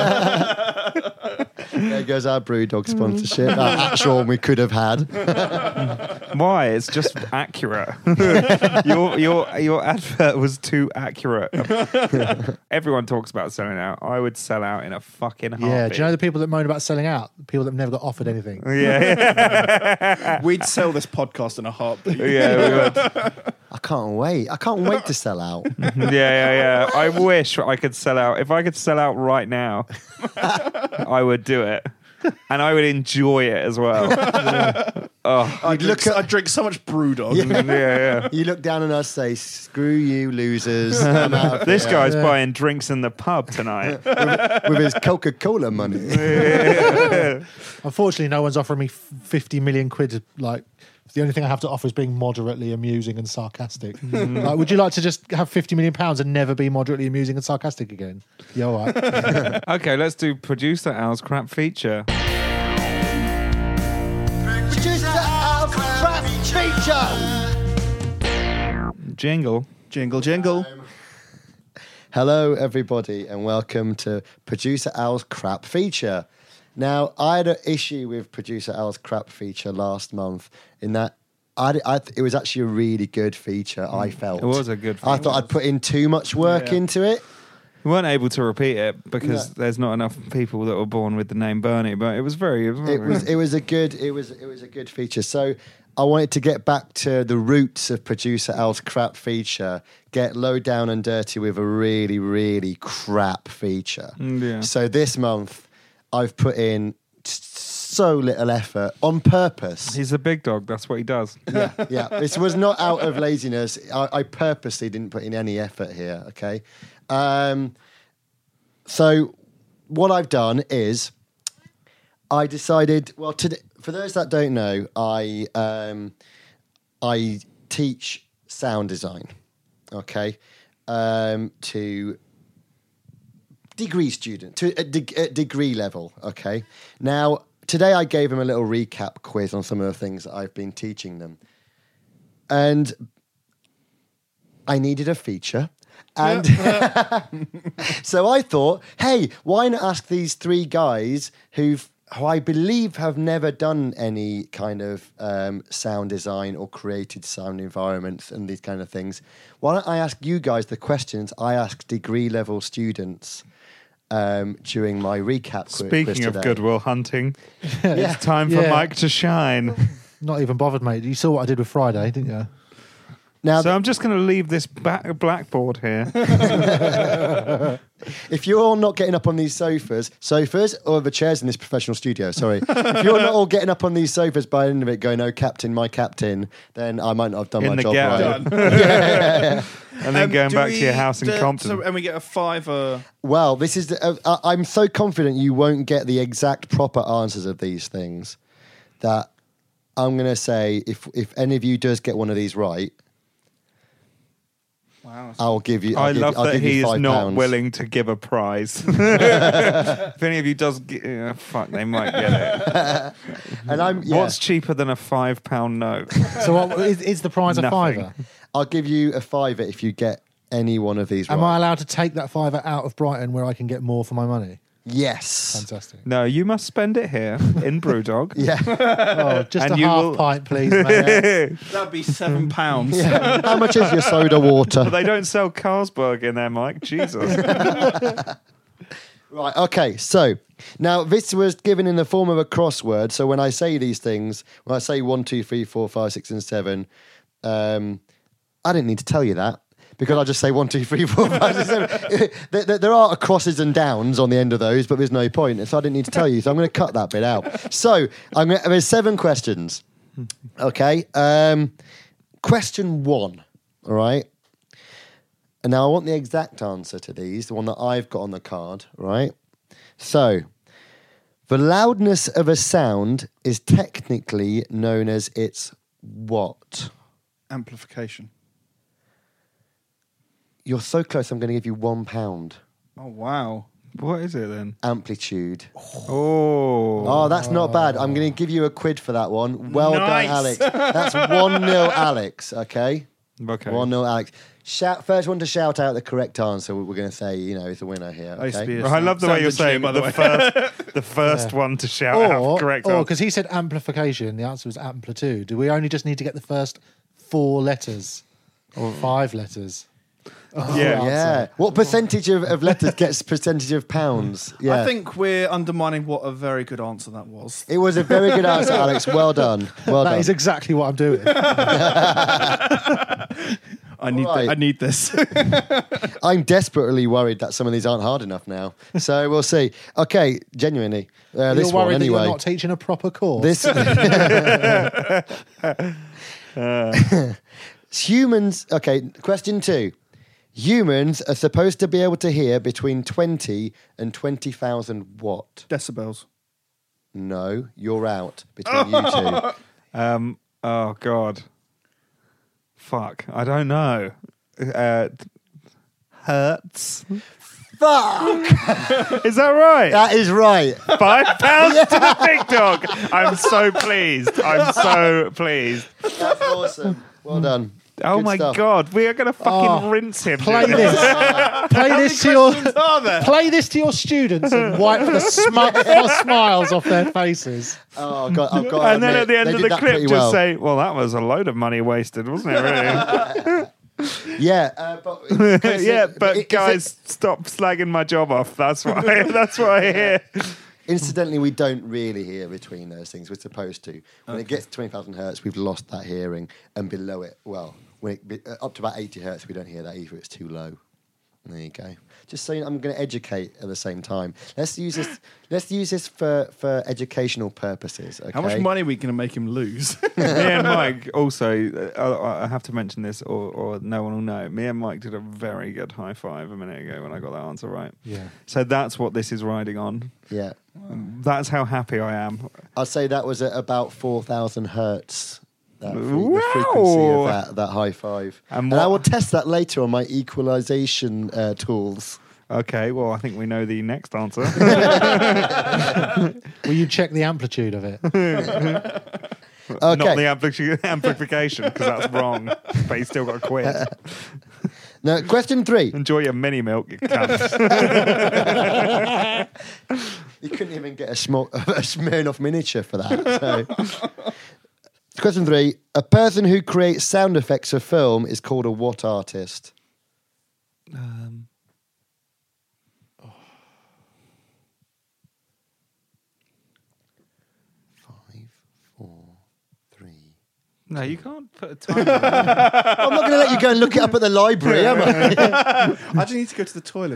There goes our Brewdog sponsorship. That actual one we could have had. Why? It's just accurate. Your advert was too accurate. Everyone talks about selling out. I would sell out in a fucking heartbeat. Yeah, do you know the people that moan about selling out? The people that never got offered anything. Yeah. We'd sell this podcast in a heartbeat. Yeah, we would. I can't wait. I can't wait to sell out. Yeah. I wish I could sell out. If I could sell out right now, I would do it. And I would enjoy it as well. I'd drink so much Brewdog. Yeah. You look down on us, say, "Screw you, losers." I'm out of This here. guy's buying drinks in the pub tonight. with his Coca-Cola money. Unfortunately, no one's offering me 50 million quid. Like, the only thing I have to offer is being moderately amusing and sarcastic. Like, would you like to just have 50 million pounds and never be moderately amusing and sarcastic again? Yeah, all right. Okay, let's do Producer Al's crap feature. Producer Al's crap feature. Jingle. Jingle. Hello, everybody, and welcome to Producer Al's crap feature. Now, I had an issue with Producer Al's crap feature last month in that it was actually a really good feature. I felt It was a good I feature. thought I'd put in too much work Yeah. into it. We weren't able to repeat it because No. there's not enough people that were born with the name Bernie, but it was very. It was a good feature. So I wanted to get back to the roots of producer Al's crap feature, get low down and dirty with a really, really crap feature. Yeah. So this month I've put in so little effort on purpose. He's a big dog. That's what he does. Yeah, this was not out of laziness. I purposely didn't put in any effort here. Okay, so what I've done is I decided. Well, for those that don't know, I teach sound design. Okay, to degree student to at degree level. Okay, now. Today I gave them a little recap quiz on some of the things that I've been teaching them. And I needed a feature. And so I thought, hey, why not ask these three guys who I believe have never done any kind of sound design or created sound environments and these kind of things. Why don't I ask you guys the questions I asked degree level students during my recap quiz Speaking of today. Goodwill Hunting, Yeah. it's time for Yeah. Mike to shine. Not even bothered, mate. You saw what I did with Friday, didn't you? Now, So I'm just going to leave this blackboard here. if you're all not getting up on these sofas, or the chairs in this professional studio, sorry. If you're not all getting up on these sofas by the end of it going, oh, Captain, my Captain, then I might not have done In my the job ghetto. right. And then going Do back to your we- house in Compton. and we get a $5. Well, this is. I'm so confident you won't get the exact proper answers of these things that I'm going to say if any of you does get one of these right, Wow. I'll give you. I I'll give love you, I'll that give you he is £5. not willing to give a prize. If any of you does, fuck, they might get it. And I'm. Yeah, What's cheaper than a £5 note? So what, is the prize a Nothing. fiver? I'll give you a £5 if you get any one of these Am right. I allowed to take that fiver out of Brighton where I can get more for my money? Yes. Fantastic. No, you must spend it here in Brewdog. Yeah. Oh, just And a you half will- pint, please, mate. That'd be £7. Yeah. How much is your soda water? But they don't sell Carlsberg in there, Mike. Jesus. Right, okay, so now this was given in the form of a crossword. So when I say these things, when I say 1, 2, 3, 4, 5, 6, and 7, I didn't need to tell you that because I just say 1, 2, 3, 4, 5, 6, 7. There are crosses and downs on the end of those, but there's no point. So I didn't need to tell you. So I'm going to cut that bit out. So there's 7 questions. Okay. Question 1. All right. And now I want the exact answer to these, the one that I've got on the card, right? So, the loudness of a sound is technically known as its what? Amplification. You're so close, I'm going to give you £1. Oh, wow. What is it then? Amplitude. Oh. Oh, that's not bad. I'm going to give you a quid for that one. Well Nice. done, Alex. That's 1-0, Alex, okay? Okay. 1-0, Alex. First one to shout out the correct answer, we're going to say, is the winner here, I used to okay? be a Well, I love the way sound you're engineer, saying by the way. the first one to shout out correct Or answer. because he said amplification, the answer was amplitude. Do we only just need to get the first 4 letters or 5 letters? Yeah. Yeah. What percentage of letters gets percentage of pounds? Yeah. I think we're undermining what a very good answer that was. It was a very good answer, Alex. Well done. Well That done. is exactly what I'm doing. I need All right. I need this. I'm desperately worried that some of these aren't hard enough now. So we'll see. Okay, genuinely. You're This worried one, that anyway. you're not teaching a proper course. This humans. Okay, question 2. Humans are supposed to be able to hear between 20 and 20,000 what? Decibels. No, you're out between you two. Oh God. Fuck. I don't know. Hertz. Fuck! Is that right? That is right. £5 to the big dog. I'm so pleased. I'm so pleased. That's awesome. Well done. Oh Good my stuff. God, we are going to fucking Oh, rinse him. Play dude. this. Play this to your. Are there? Play this to your students and wipe the smiles off their faces. Oh, I've got. And then at the end they of did the that clip, pretty just well. say, "Well, that was a load of money wasted, wasn't it? Really?" Yeah, but Yeah, but is it- guys, stop slagging my job off. That's why. That's what I hear. Incidentally, we don't really hear between those things. We're supposed to. When it gets to 20,000 hertz, we've lost that hearing, and below it, well, when up to about 80 hertz, we don't hear that either. It's too low. There you go. Just saying, I'm going to educate at the same time. Let's use this. Let's use this for educational purposes. Okay. How much money are we going to make him lose? Me and Mike also, I have to mention this or no one will know. Me and Mike did a very good high five a minute ago when I got that answer right. Yeah. So that's what this is riding on. Yeah. That's how happy I am. I'd say that was at about 4,000 hertz. The Wow. frequency of that high five. And And I what- will test that later on my equalization tools. Okay, well, I think we know the next answer. Will you check the amplitude of it? Okay. Not the amplification, because that's wrong. But you still got to quit. Now, question 3. Enjoy your mini milk, you cunt. You couldn't even get a Smirnoff miniature for that. So. Question 3. A person who creates sound effects for film is called a what artist? Five, 4, 3. No, you can't put a time on I'm not going to let you go and look it up at the library, am I? I just need to go to the toilet.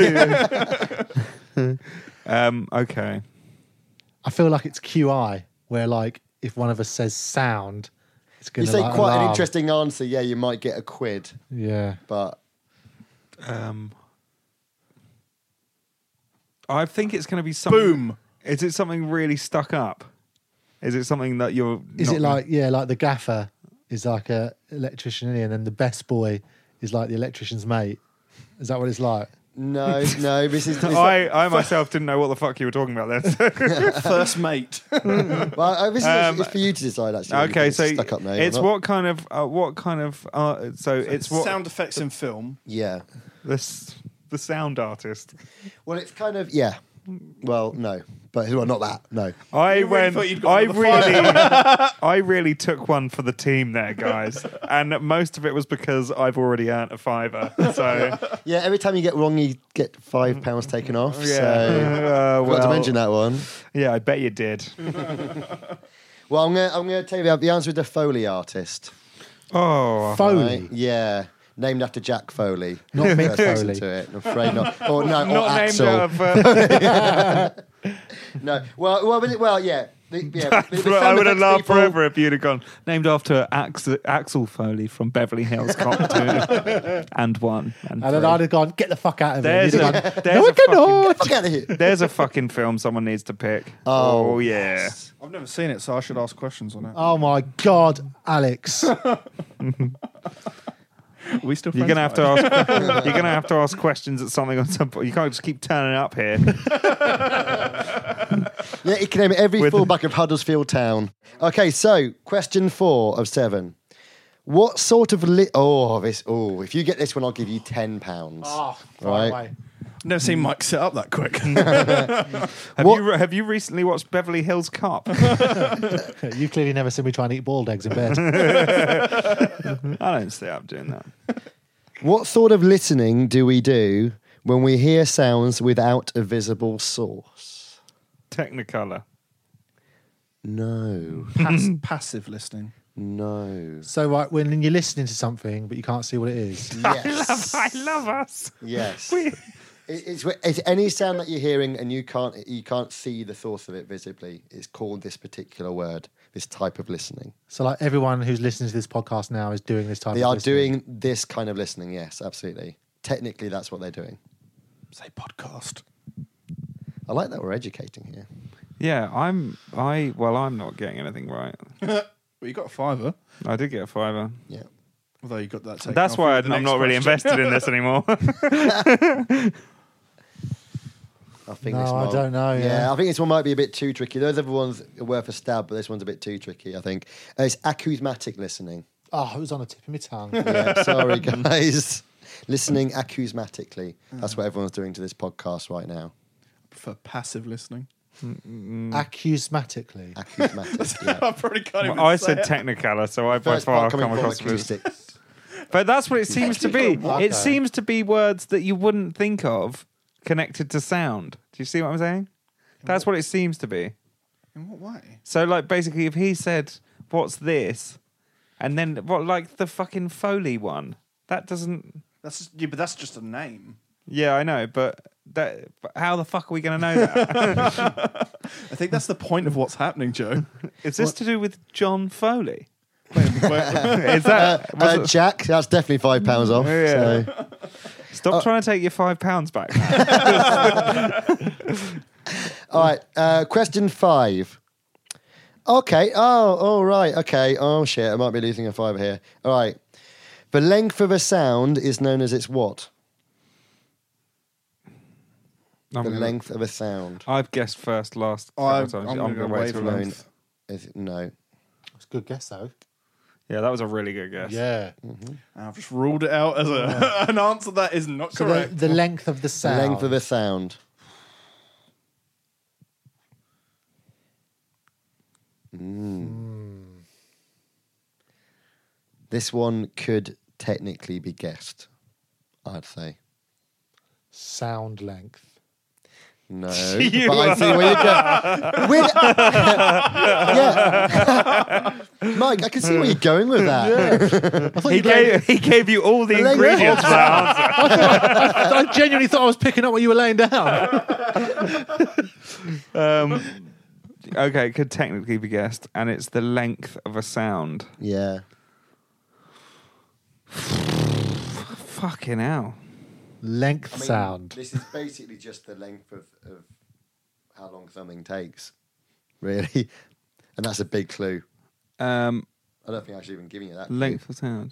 Okay. I feel like it's QI, where like if one of us says sound, it's going You to say like, quite an alarm. interesting answer. Yeah, you might get a quid, Yeah. but I think it's going to be something. Boom. Is it something really stuck up? Is it something that you're. Is not it like like the gaffer is like a electrician, and then the best boy is like the electrician's mate? Is that what it's like? no. This is. I myself didn't know what the fuck you were talking about then. First mate. Well, this is it's for you to decide. Actually, whether Okay, it's so stuck up name or it's not. what kind of so it's what Sound effects in film. Yeah. the sound artist. Well, it's kind of Well, no, but well, not that. No. I You really went. thought you'd got I another really, I really took one for the team there, guys, and most of it was because I've already earned a $5. So Yeah, every time you get wrong, you get £5 taken off. yeah, So forgot to well, mention that one. yeah, I bet you did. Well, I'm gonna tell you the answer is the Foley artist. Oh, Foley, Right? Yeah. Named after Jack Foley. not Mick First person Foley. to it. I'm afraid not. Or no, or not named Axel. out of. No. Well, yeah. The I would have sound effects laughed people- forever if you'd have gone named after Axel Foley from Beverly Hills Cop 2 and 1 and And then 3. I'd have gone, get the fuck out of here. There's You'd a, have gone, there's, no, I a fucking, cannot. Fuck out of here. there's a fucking film someone needs to pick. Oh, yeah. I've never seen it, so I should ask questions on it. Oh my God, Alex. Are we still You're friends, gonna have to Mike? ask. You're gonna have to ask questions at something on some point. You can't just keep turning up here. Yeah, you can name every With- fullback of Huddersfield Town. Okay, so question 4 of 7. What sort of if you get this one, I'll give you £10. Oh, Right. away. Never seen Mike sit up that quick. Have you recently watched Beverly Hills Cop? You've clearly never seen me try and eat boiled eggs in bed. I don't stay up doing that. What sort of listening do we do when we hear sounds without a visible source? Technicolor. No. Passive listening. No. So, right, when you're listening to something but you can't see what it is, Yes. I love us. Yes. It's any sound that you're hearing and you can't see the source of it visibly. It's called this particular word, this type of listening. so like everyone who's listening to this podcast now is doing this type They of are listening. doing this kind of listening, yes, absolutely. Technically, that's what they're doing. Say podcast. I like that we're educating here. Yeah, I'm not getting anything right. Well, you got a $5. I did get a $5. Yeah. Although you got that taken That's off why with the I'm next not really question. invested in this anymore. I think No, this I one, don't know, yeah. I think this one might be a bit too tricky. Those other ones are worth a stab, but this one's a bit too tricky, I think. It's acousmatic listening. Oh, it was on the tip of my tongue. Yeah, sorry, guys. Listening acousmatically. That's what everyone's doing to this podcast right now. I prefer passive listening. Acousmatically. Acousmatic, yeah. I probably can't even I say said it. Technicolor, so I by First far part coming come from across with. acoustics. But that's what it seems to be. Okay. It seems to be words that you wouldn't think of connected to sound. Do you see what I'm saying? That's what it seems to be. In what way? So, like, basically, if he said, "What's this?" and then what, like the fucking Foley one, that doesn't. But that's just a name. Yeah, I know, but how the fuck are we going to know that? I think that's the point of what's happening, Joe. Is this to do with John Foley? Is that? was it- Jack, that's definitely £5 off. Yeah. So. Stop trying to take your £5 back. All right, question 5. Okay. Oh, right. Okay. Oh, shit. I might be losing a fiver here. All right. The length of a sound is known as its what? The length of a sound. I've guessed first, last. I'm couple going times. to go gonna wait till- wavelength. Is it? No. It's a good guess, though. Yeah, that was a really good guess. Yeah. I've just ruled it out as an answer that is not So correct. the length of the The sound. length of a sound. This one could technically be guessed, I'd say. Sound length. No, You but I see where you're going. Yeah, Mike, I can see where you're going with that. I thought He you he gave you all the length- ingredients for that answer. I genuinely thought I was picking up what you were laying down. Okay, it could technically be guessed, and it's the length of a sound. Yeah, Fucking hell. Length sound. This is basically just the length of how long something takes, really, and that's a big clue. I don't think I should even give you that. clue. Length of sound.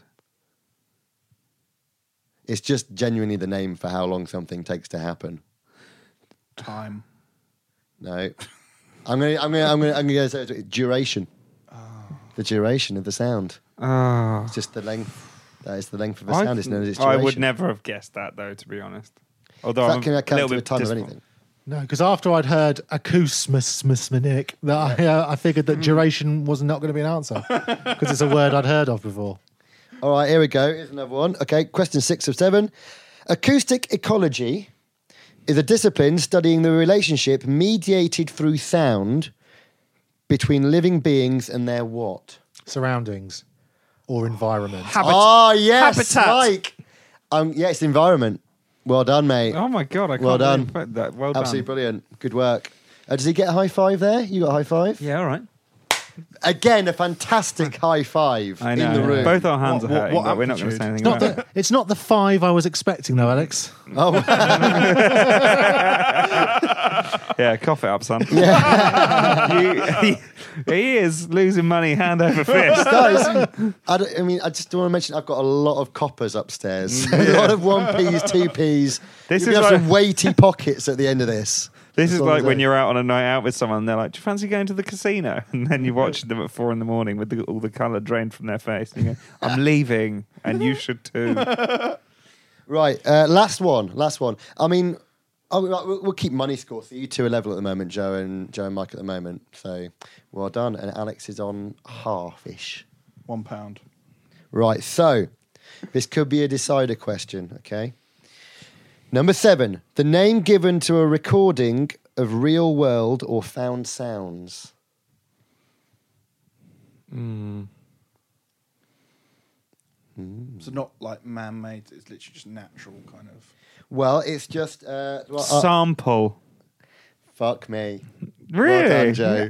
It's just genuinely the name for how long something takes to happen. Time. No, I'm gonna say it's duration. The duration of the sound. Oh. It's just the length. That is the length of a sound. It's known as its I duration. would never have guessed that, though, to be honest. Although That I'm can a account little to a bit time of disappointed. anything. No, because after I'd heard acousmatic, that I figured that duration was not going to be an answer because it's a word I'd heard of before. All right, here we go. Here's another one. Okay, question 6 of 7. Acoustic ecology is a discipline studying the relationship mediated through sound between living beings and their what? Surroundings or environment. Oh, yes, Habitat. Mike. Yeah, it's environment. Well done, mate. Oh, my God. I can't Well done. believe that. Well Absolutely done. brilliant. Good work. Does he get a high five there? You got a high five? Yeah, all right. Again, a fantastic high five I know. in the room. Both our hands What- are hurting, what but we're not going to say amplitude? anything about it. It's not the 5 I was expecting, though, Alex. Oh, Yeah, cough it up, son. He is losing money hand over fist. guys, I just want to mention I've got a lot of coppers upstairs. A lot of 1p's, 2p's. This You'll is have like- some weighty pockets at the end of this. This is That's all like I'm when saying. you're out on a night out with someone, and they're like, "Do you fancy going to the casino?" And then you watch them at 4 a.m. with all the colour drained from their face. And you go, "I'm leaving, and you should too." Right, last one. I mean, we'll keep money score. So you two are level at the moment, Joe and Mike at the moment. So well done. And Alex is on half-ish. £1. Right, so this could be a decider question, okay? Number 7, the name given to a recording of real world or found sounds. So not like man-made. It's literally just natural kind of. Well, it's just... Sample. fuck me. Really? Well done, Joe.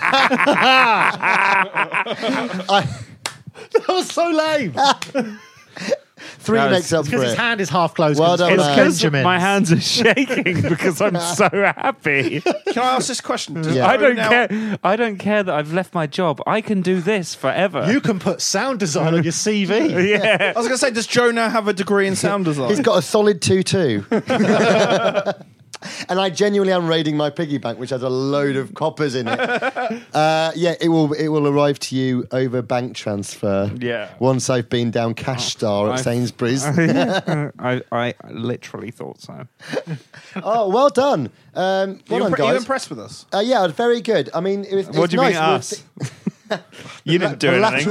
That was so lame. 3 No, makes up for Because his it. hand is half closed. Well 'cause done, it's It's man. because Benjamin's. my hands are shaking because I'm so happy. Can I ask this question? Does Yeah. I Joe don't now- care. I don't care that I've left my job. I can do this forever. You can put sound design on your CV. yeah. I was going to say, does Joe now have a degree in sound design? He's got a solid 2-2. And I genuinely am raiding my piggy bank, which has a load of coppers in it. Yeah, it will arrive to you over bank transfer. Yeah. Once I've been down Cash Star at Sainsbury's. I literally thought so. Oh, well done. Well done, You guys. impressed with us? Yeah, very good. I mean, it was. What do you mean nice. us? You didn't do anything.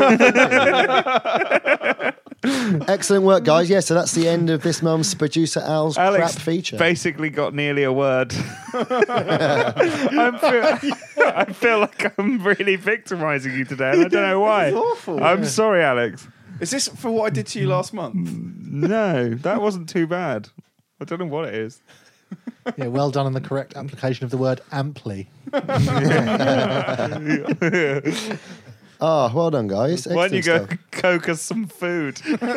Excellent work, guys. Yeah, so that's the end of this month's producer Al's Alex crap feature. basically got nearly a word. I feel like I'm really victimising you today, and I don't know why. It's awful. I'm sorry, Alex. Is this for what I did to you last month? No, that wasn't too bad. I don't know what it is. Yeah, well done on the correct application of the word amply. Oh, well done, guys. Why don't you Excellent go stuff. coke us some food?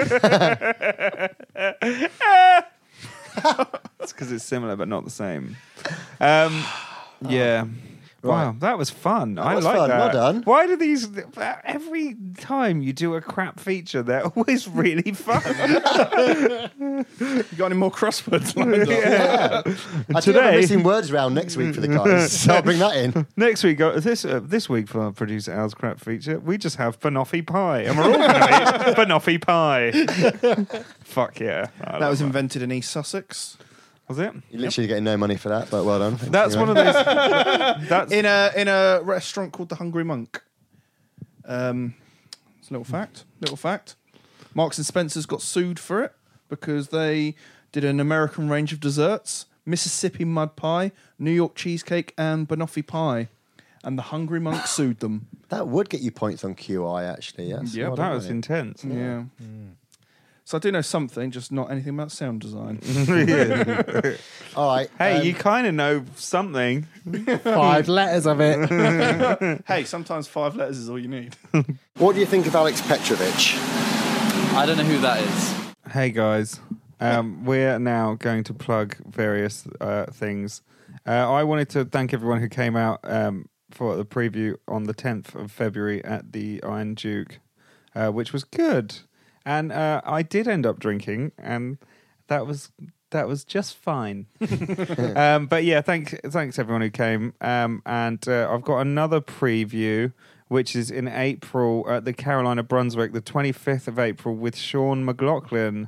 It's because it's similar but not the same. Yeah. Wow, Right. that was fun. I was like fun. that. Well done. Why do these? Every time you do a crap feature, they're always really fun. You got any more crosswords lined up? I think I'm Today- missing words round next week for the guys, so I'll bring that in. Next week, this week for our producer Al's crap feature, we just have banoffee pie, and we're all going to eat banoffee pie. Fuck yeah! That was invented in East Sussex. Was it? You're literally getting no money for that, but well done. Thanks That's anyway. one of those. That's In a restaurant called the Hungry Monk. It's a little fact. Marks and Spencer's got sued for it because they did an American range of desserts: Mississippi mud pie, New York cheesecake, and banoffee pie. And the Hungry Monk sued them. That would get you points on QI, actually. Yes. Yep. Well that done, was mate. intense. Yeah. So I do know something, just not anything about sound design. All right. Hey, you kind of know something. 5 letters of it. Hey, sometimes 5 letters is all you need. What do you think of Alex Petrovich? I don't know who that is. Hey guys, we're now going to plug various things. I wanted to thank everyone who came out for the preview on the 10th of February at the Iron Duke, which was good. And I did end up drinking, and that was just fine. But yeah, thanks everyone who came. And I've got another preview, which is in April at the Carolina Brunswick, the 25th of April, with Sean McLaughlin.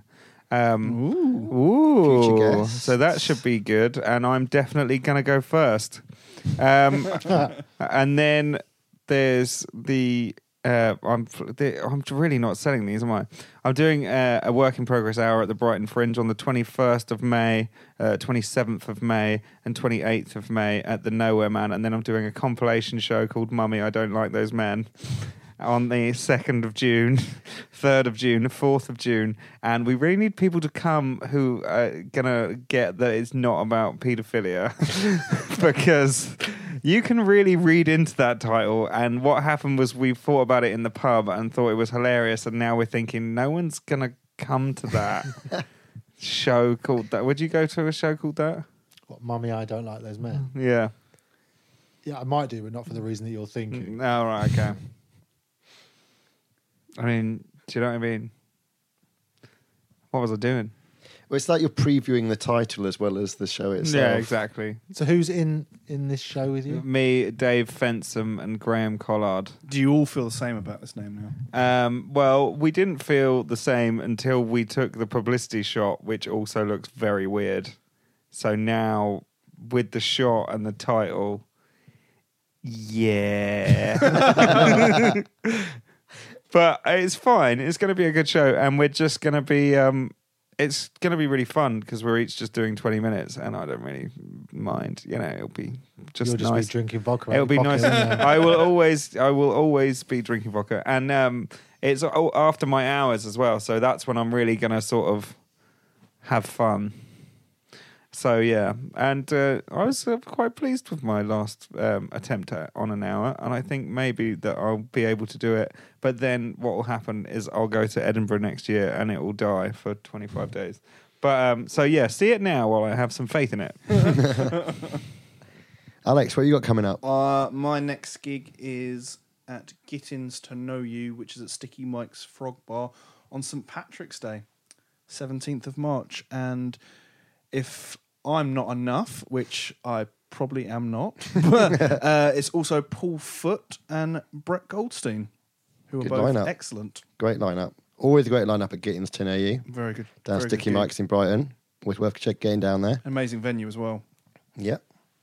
Ooh. Future guest. So that should be good, and I'm definitely going to go first. And then there's the. I'm really not selling these, am I? I'm doing a work in progress hour at the Brighton Fringe on the 21st of May, 27th of May, and 28th of May at the Nowhere Man, and then I'm doing a compilation show called Mummy, I Don't Like Those Men on the 2nd of June, 3rd of June, 4th of June, and we really need people to come who are gonna get that it's not about paedophilia because you can really read into that title. And what happened was we thought about it in the pub and thought it was hilarious, and now we're thinking no one's gonna come to that show called that. Would you go to a show called that? What, Mummy, I don't like those men. Yeah. Yeah, I might do, but not for the reason that you're thinking. Oh, right, okay. I mean, do you know what I mean? What was I doing? Well, it's like you're previewing the title as well as the show itself. Yeah, exactly. So who's in this show with you? Me, Dave Fensom, and Graham Collard. Do you all feel the same about this name now? Well, we didn't feel the same until we took the publicity shot, which also looks very weird. So now, with the shot and the title, yeah. But it's fine. It's going to be a good show, and we're just going to be. It's going to be really fun because we're each just doing 20 minutes, and I don't really mind. You know, it'll be just You'll just nice. be drinking vodka. It'll out be your nice. pocket, won't you? I will always be drinking vodka, and it's after my hours as well. So that's when I'm really going to sort of have fun. So yeah, and I was quite pleased with my last attempt on an hour, and I think maybe that I'll be able to do it. But then what will happen is I'll go to Edinburgh next year, and it will die for 25 days. But so yeah, see it now while I have some faith in it. Alex, what you got coming up? My next gig is at Gittins to Know You, which is at Sticky Mike's Frog Bar on St. Patrick's Day, 17th of March. And if I'm Not Enough, which I probably am not. It's also Paul Foote and Brett Goldstein, who Good are both lineup. excellent. Great lineup. Always a great lineup at Gittins Tin AU. Very good. Down Very Sticky good gig. Mike's in Brighton. Always worth getting down there. Amazing venue as well. Yep.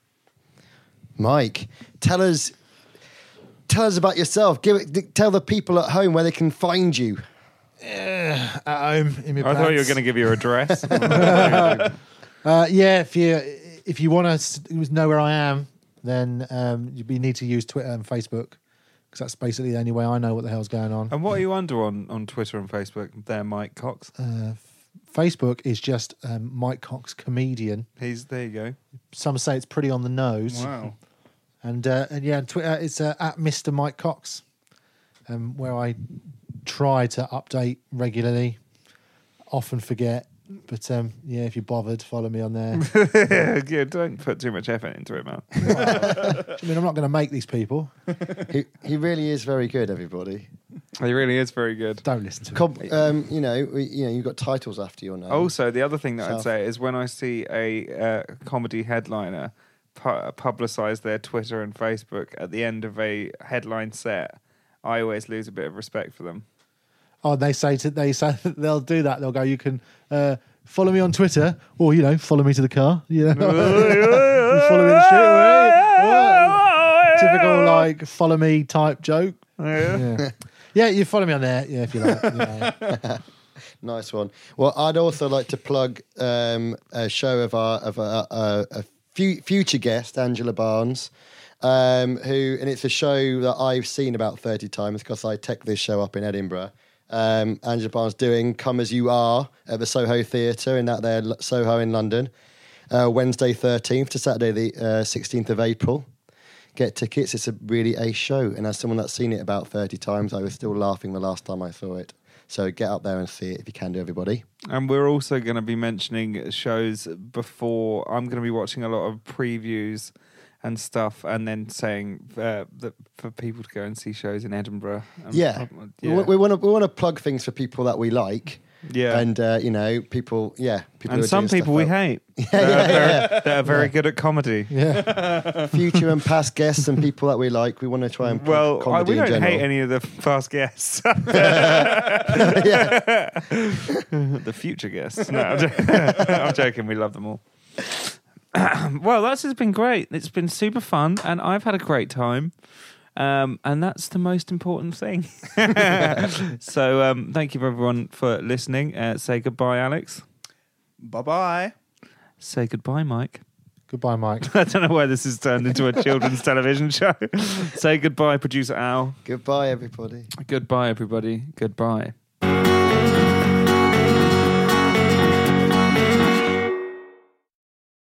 Mike, tell us about yourself. Tell the people at home where they can find you. At home in my I thought you were pants. going to give your address. Yeah, if you want to know where I am, then you need to use Twitter and Facebook, because that's basically the only way I know what the hell's going on. And what are you under on Twitter and Facebook? There, Mike Cox. Facebook is just Mike Cox Comedian. There you go. Some say it's pretty on the nose. Wow. And yeah, on Twitter it's at Mr. Mike Cox, where I try to update regularly. Often forget, but yeah, if you're bothered, follow me on there. Yeah, don't put too much effort into it, man. I mean, I'm not going to make these people. He really is very good, everybody. He really is very good. Don't listen to him. You've got titles after your name. Also, the other thing that I'd South. say is when I see a comedy headliner publicise their Twitter and Facebook at the end of a headline set, I always lose a bit of respect for them. Oh, they say they'll do that. They'll go, you can follow me on Twitter, or follow me to the car. You know, follow me in the street. Typical like follow me type joke. Yeah, you follow me on there. Yeah, if you like. Nice one. Well, I'd also like to plug a show of a future guest, Angela Barnes, and it's a show that I've seen about 30 times because I tech this show up in Edinburgh. Angela Barnes doing Come As You Are at the Soho Theatre in that there Soho in London, Wednesday 13th to Saturday the 16th of April. Get tickets. It's a really ace show, and as someone that's seen it about 30 times, I was still laughing the last time I saw it. So get up there and see it if you can do, everybody. And we're also going to be mentioning shows before. I'm going to be watching a lot of previews and stuff, and then saying that for people to go and see shows in Edinburgh. Yeah. We want to plug things for people that we like. Yeah. And, people who And are some doing people we stuff hate. That are very good at comedy. out. Future and past guests and people that we like. We want to try and plug Well, comedy we in don't general. hate any of the past guests. Yeah. The future guests. No, I'm joking. We love them all. Well, this has been great. It's been super fun, and I've had a great time. And that's the most important thing. So thank you everyone for listening. Say goodbye, Alex. Bye-bye. Say goodbye, Mike. Goodbye, Mike. I don't know why this has turned into a children's television show. Say goodbye, producer Al. Goodbye, everybody. Goodbye, everybody. Goodbye.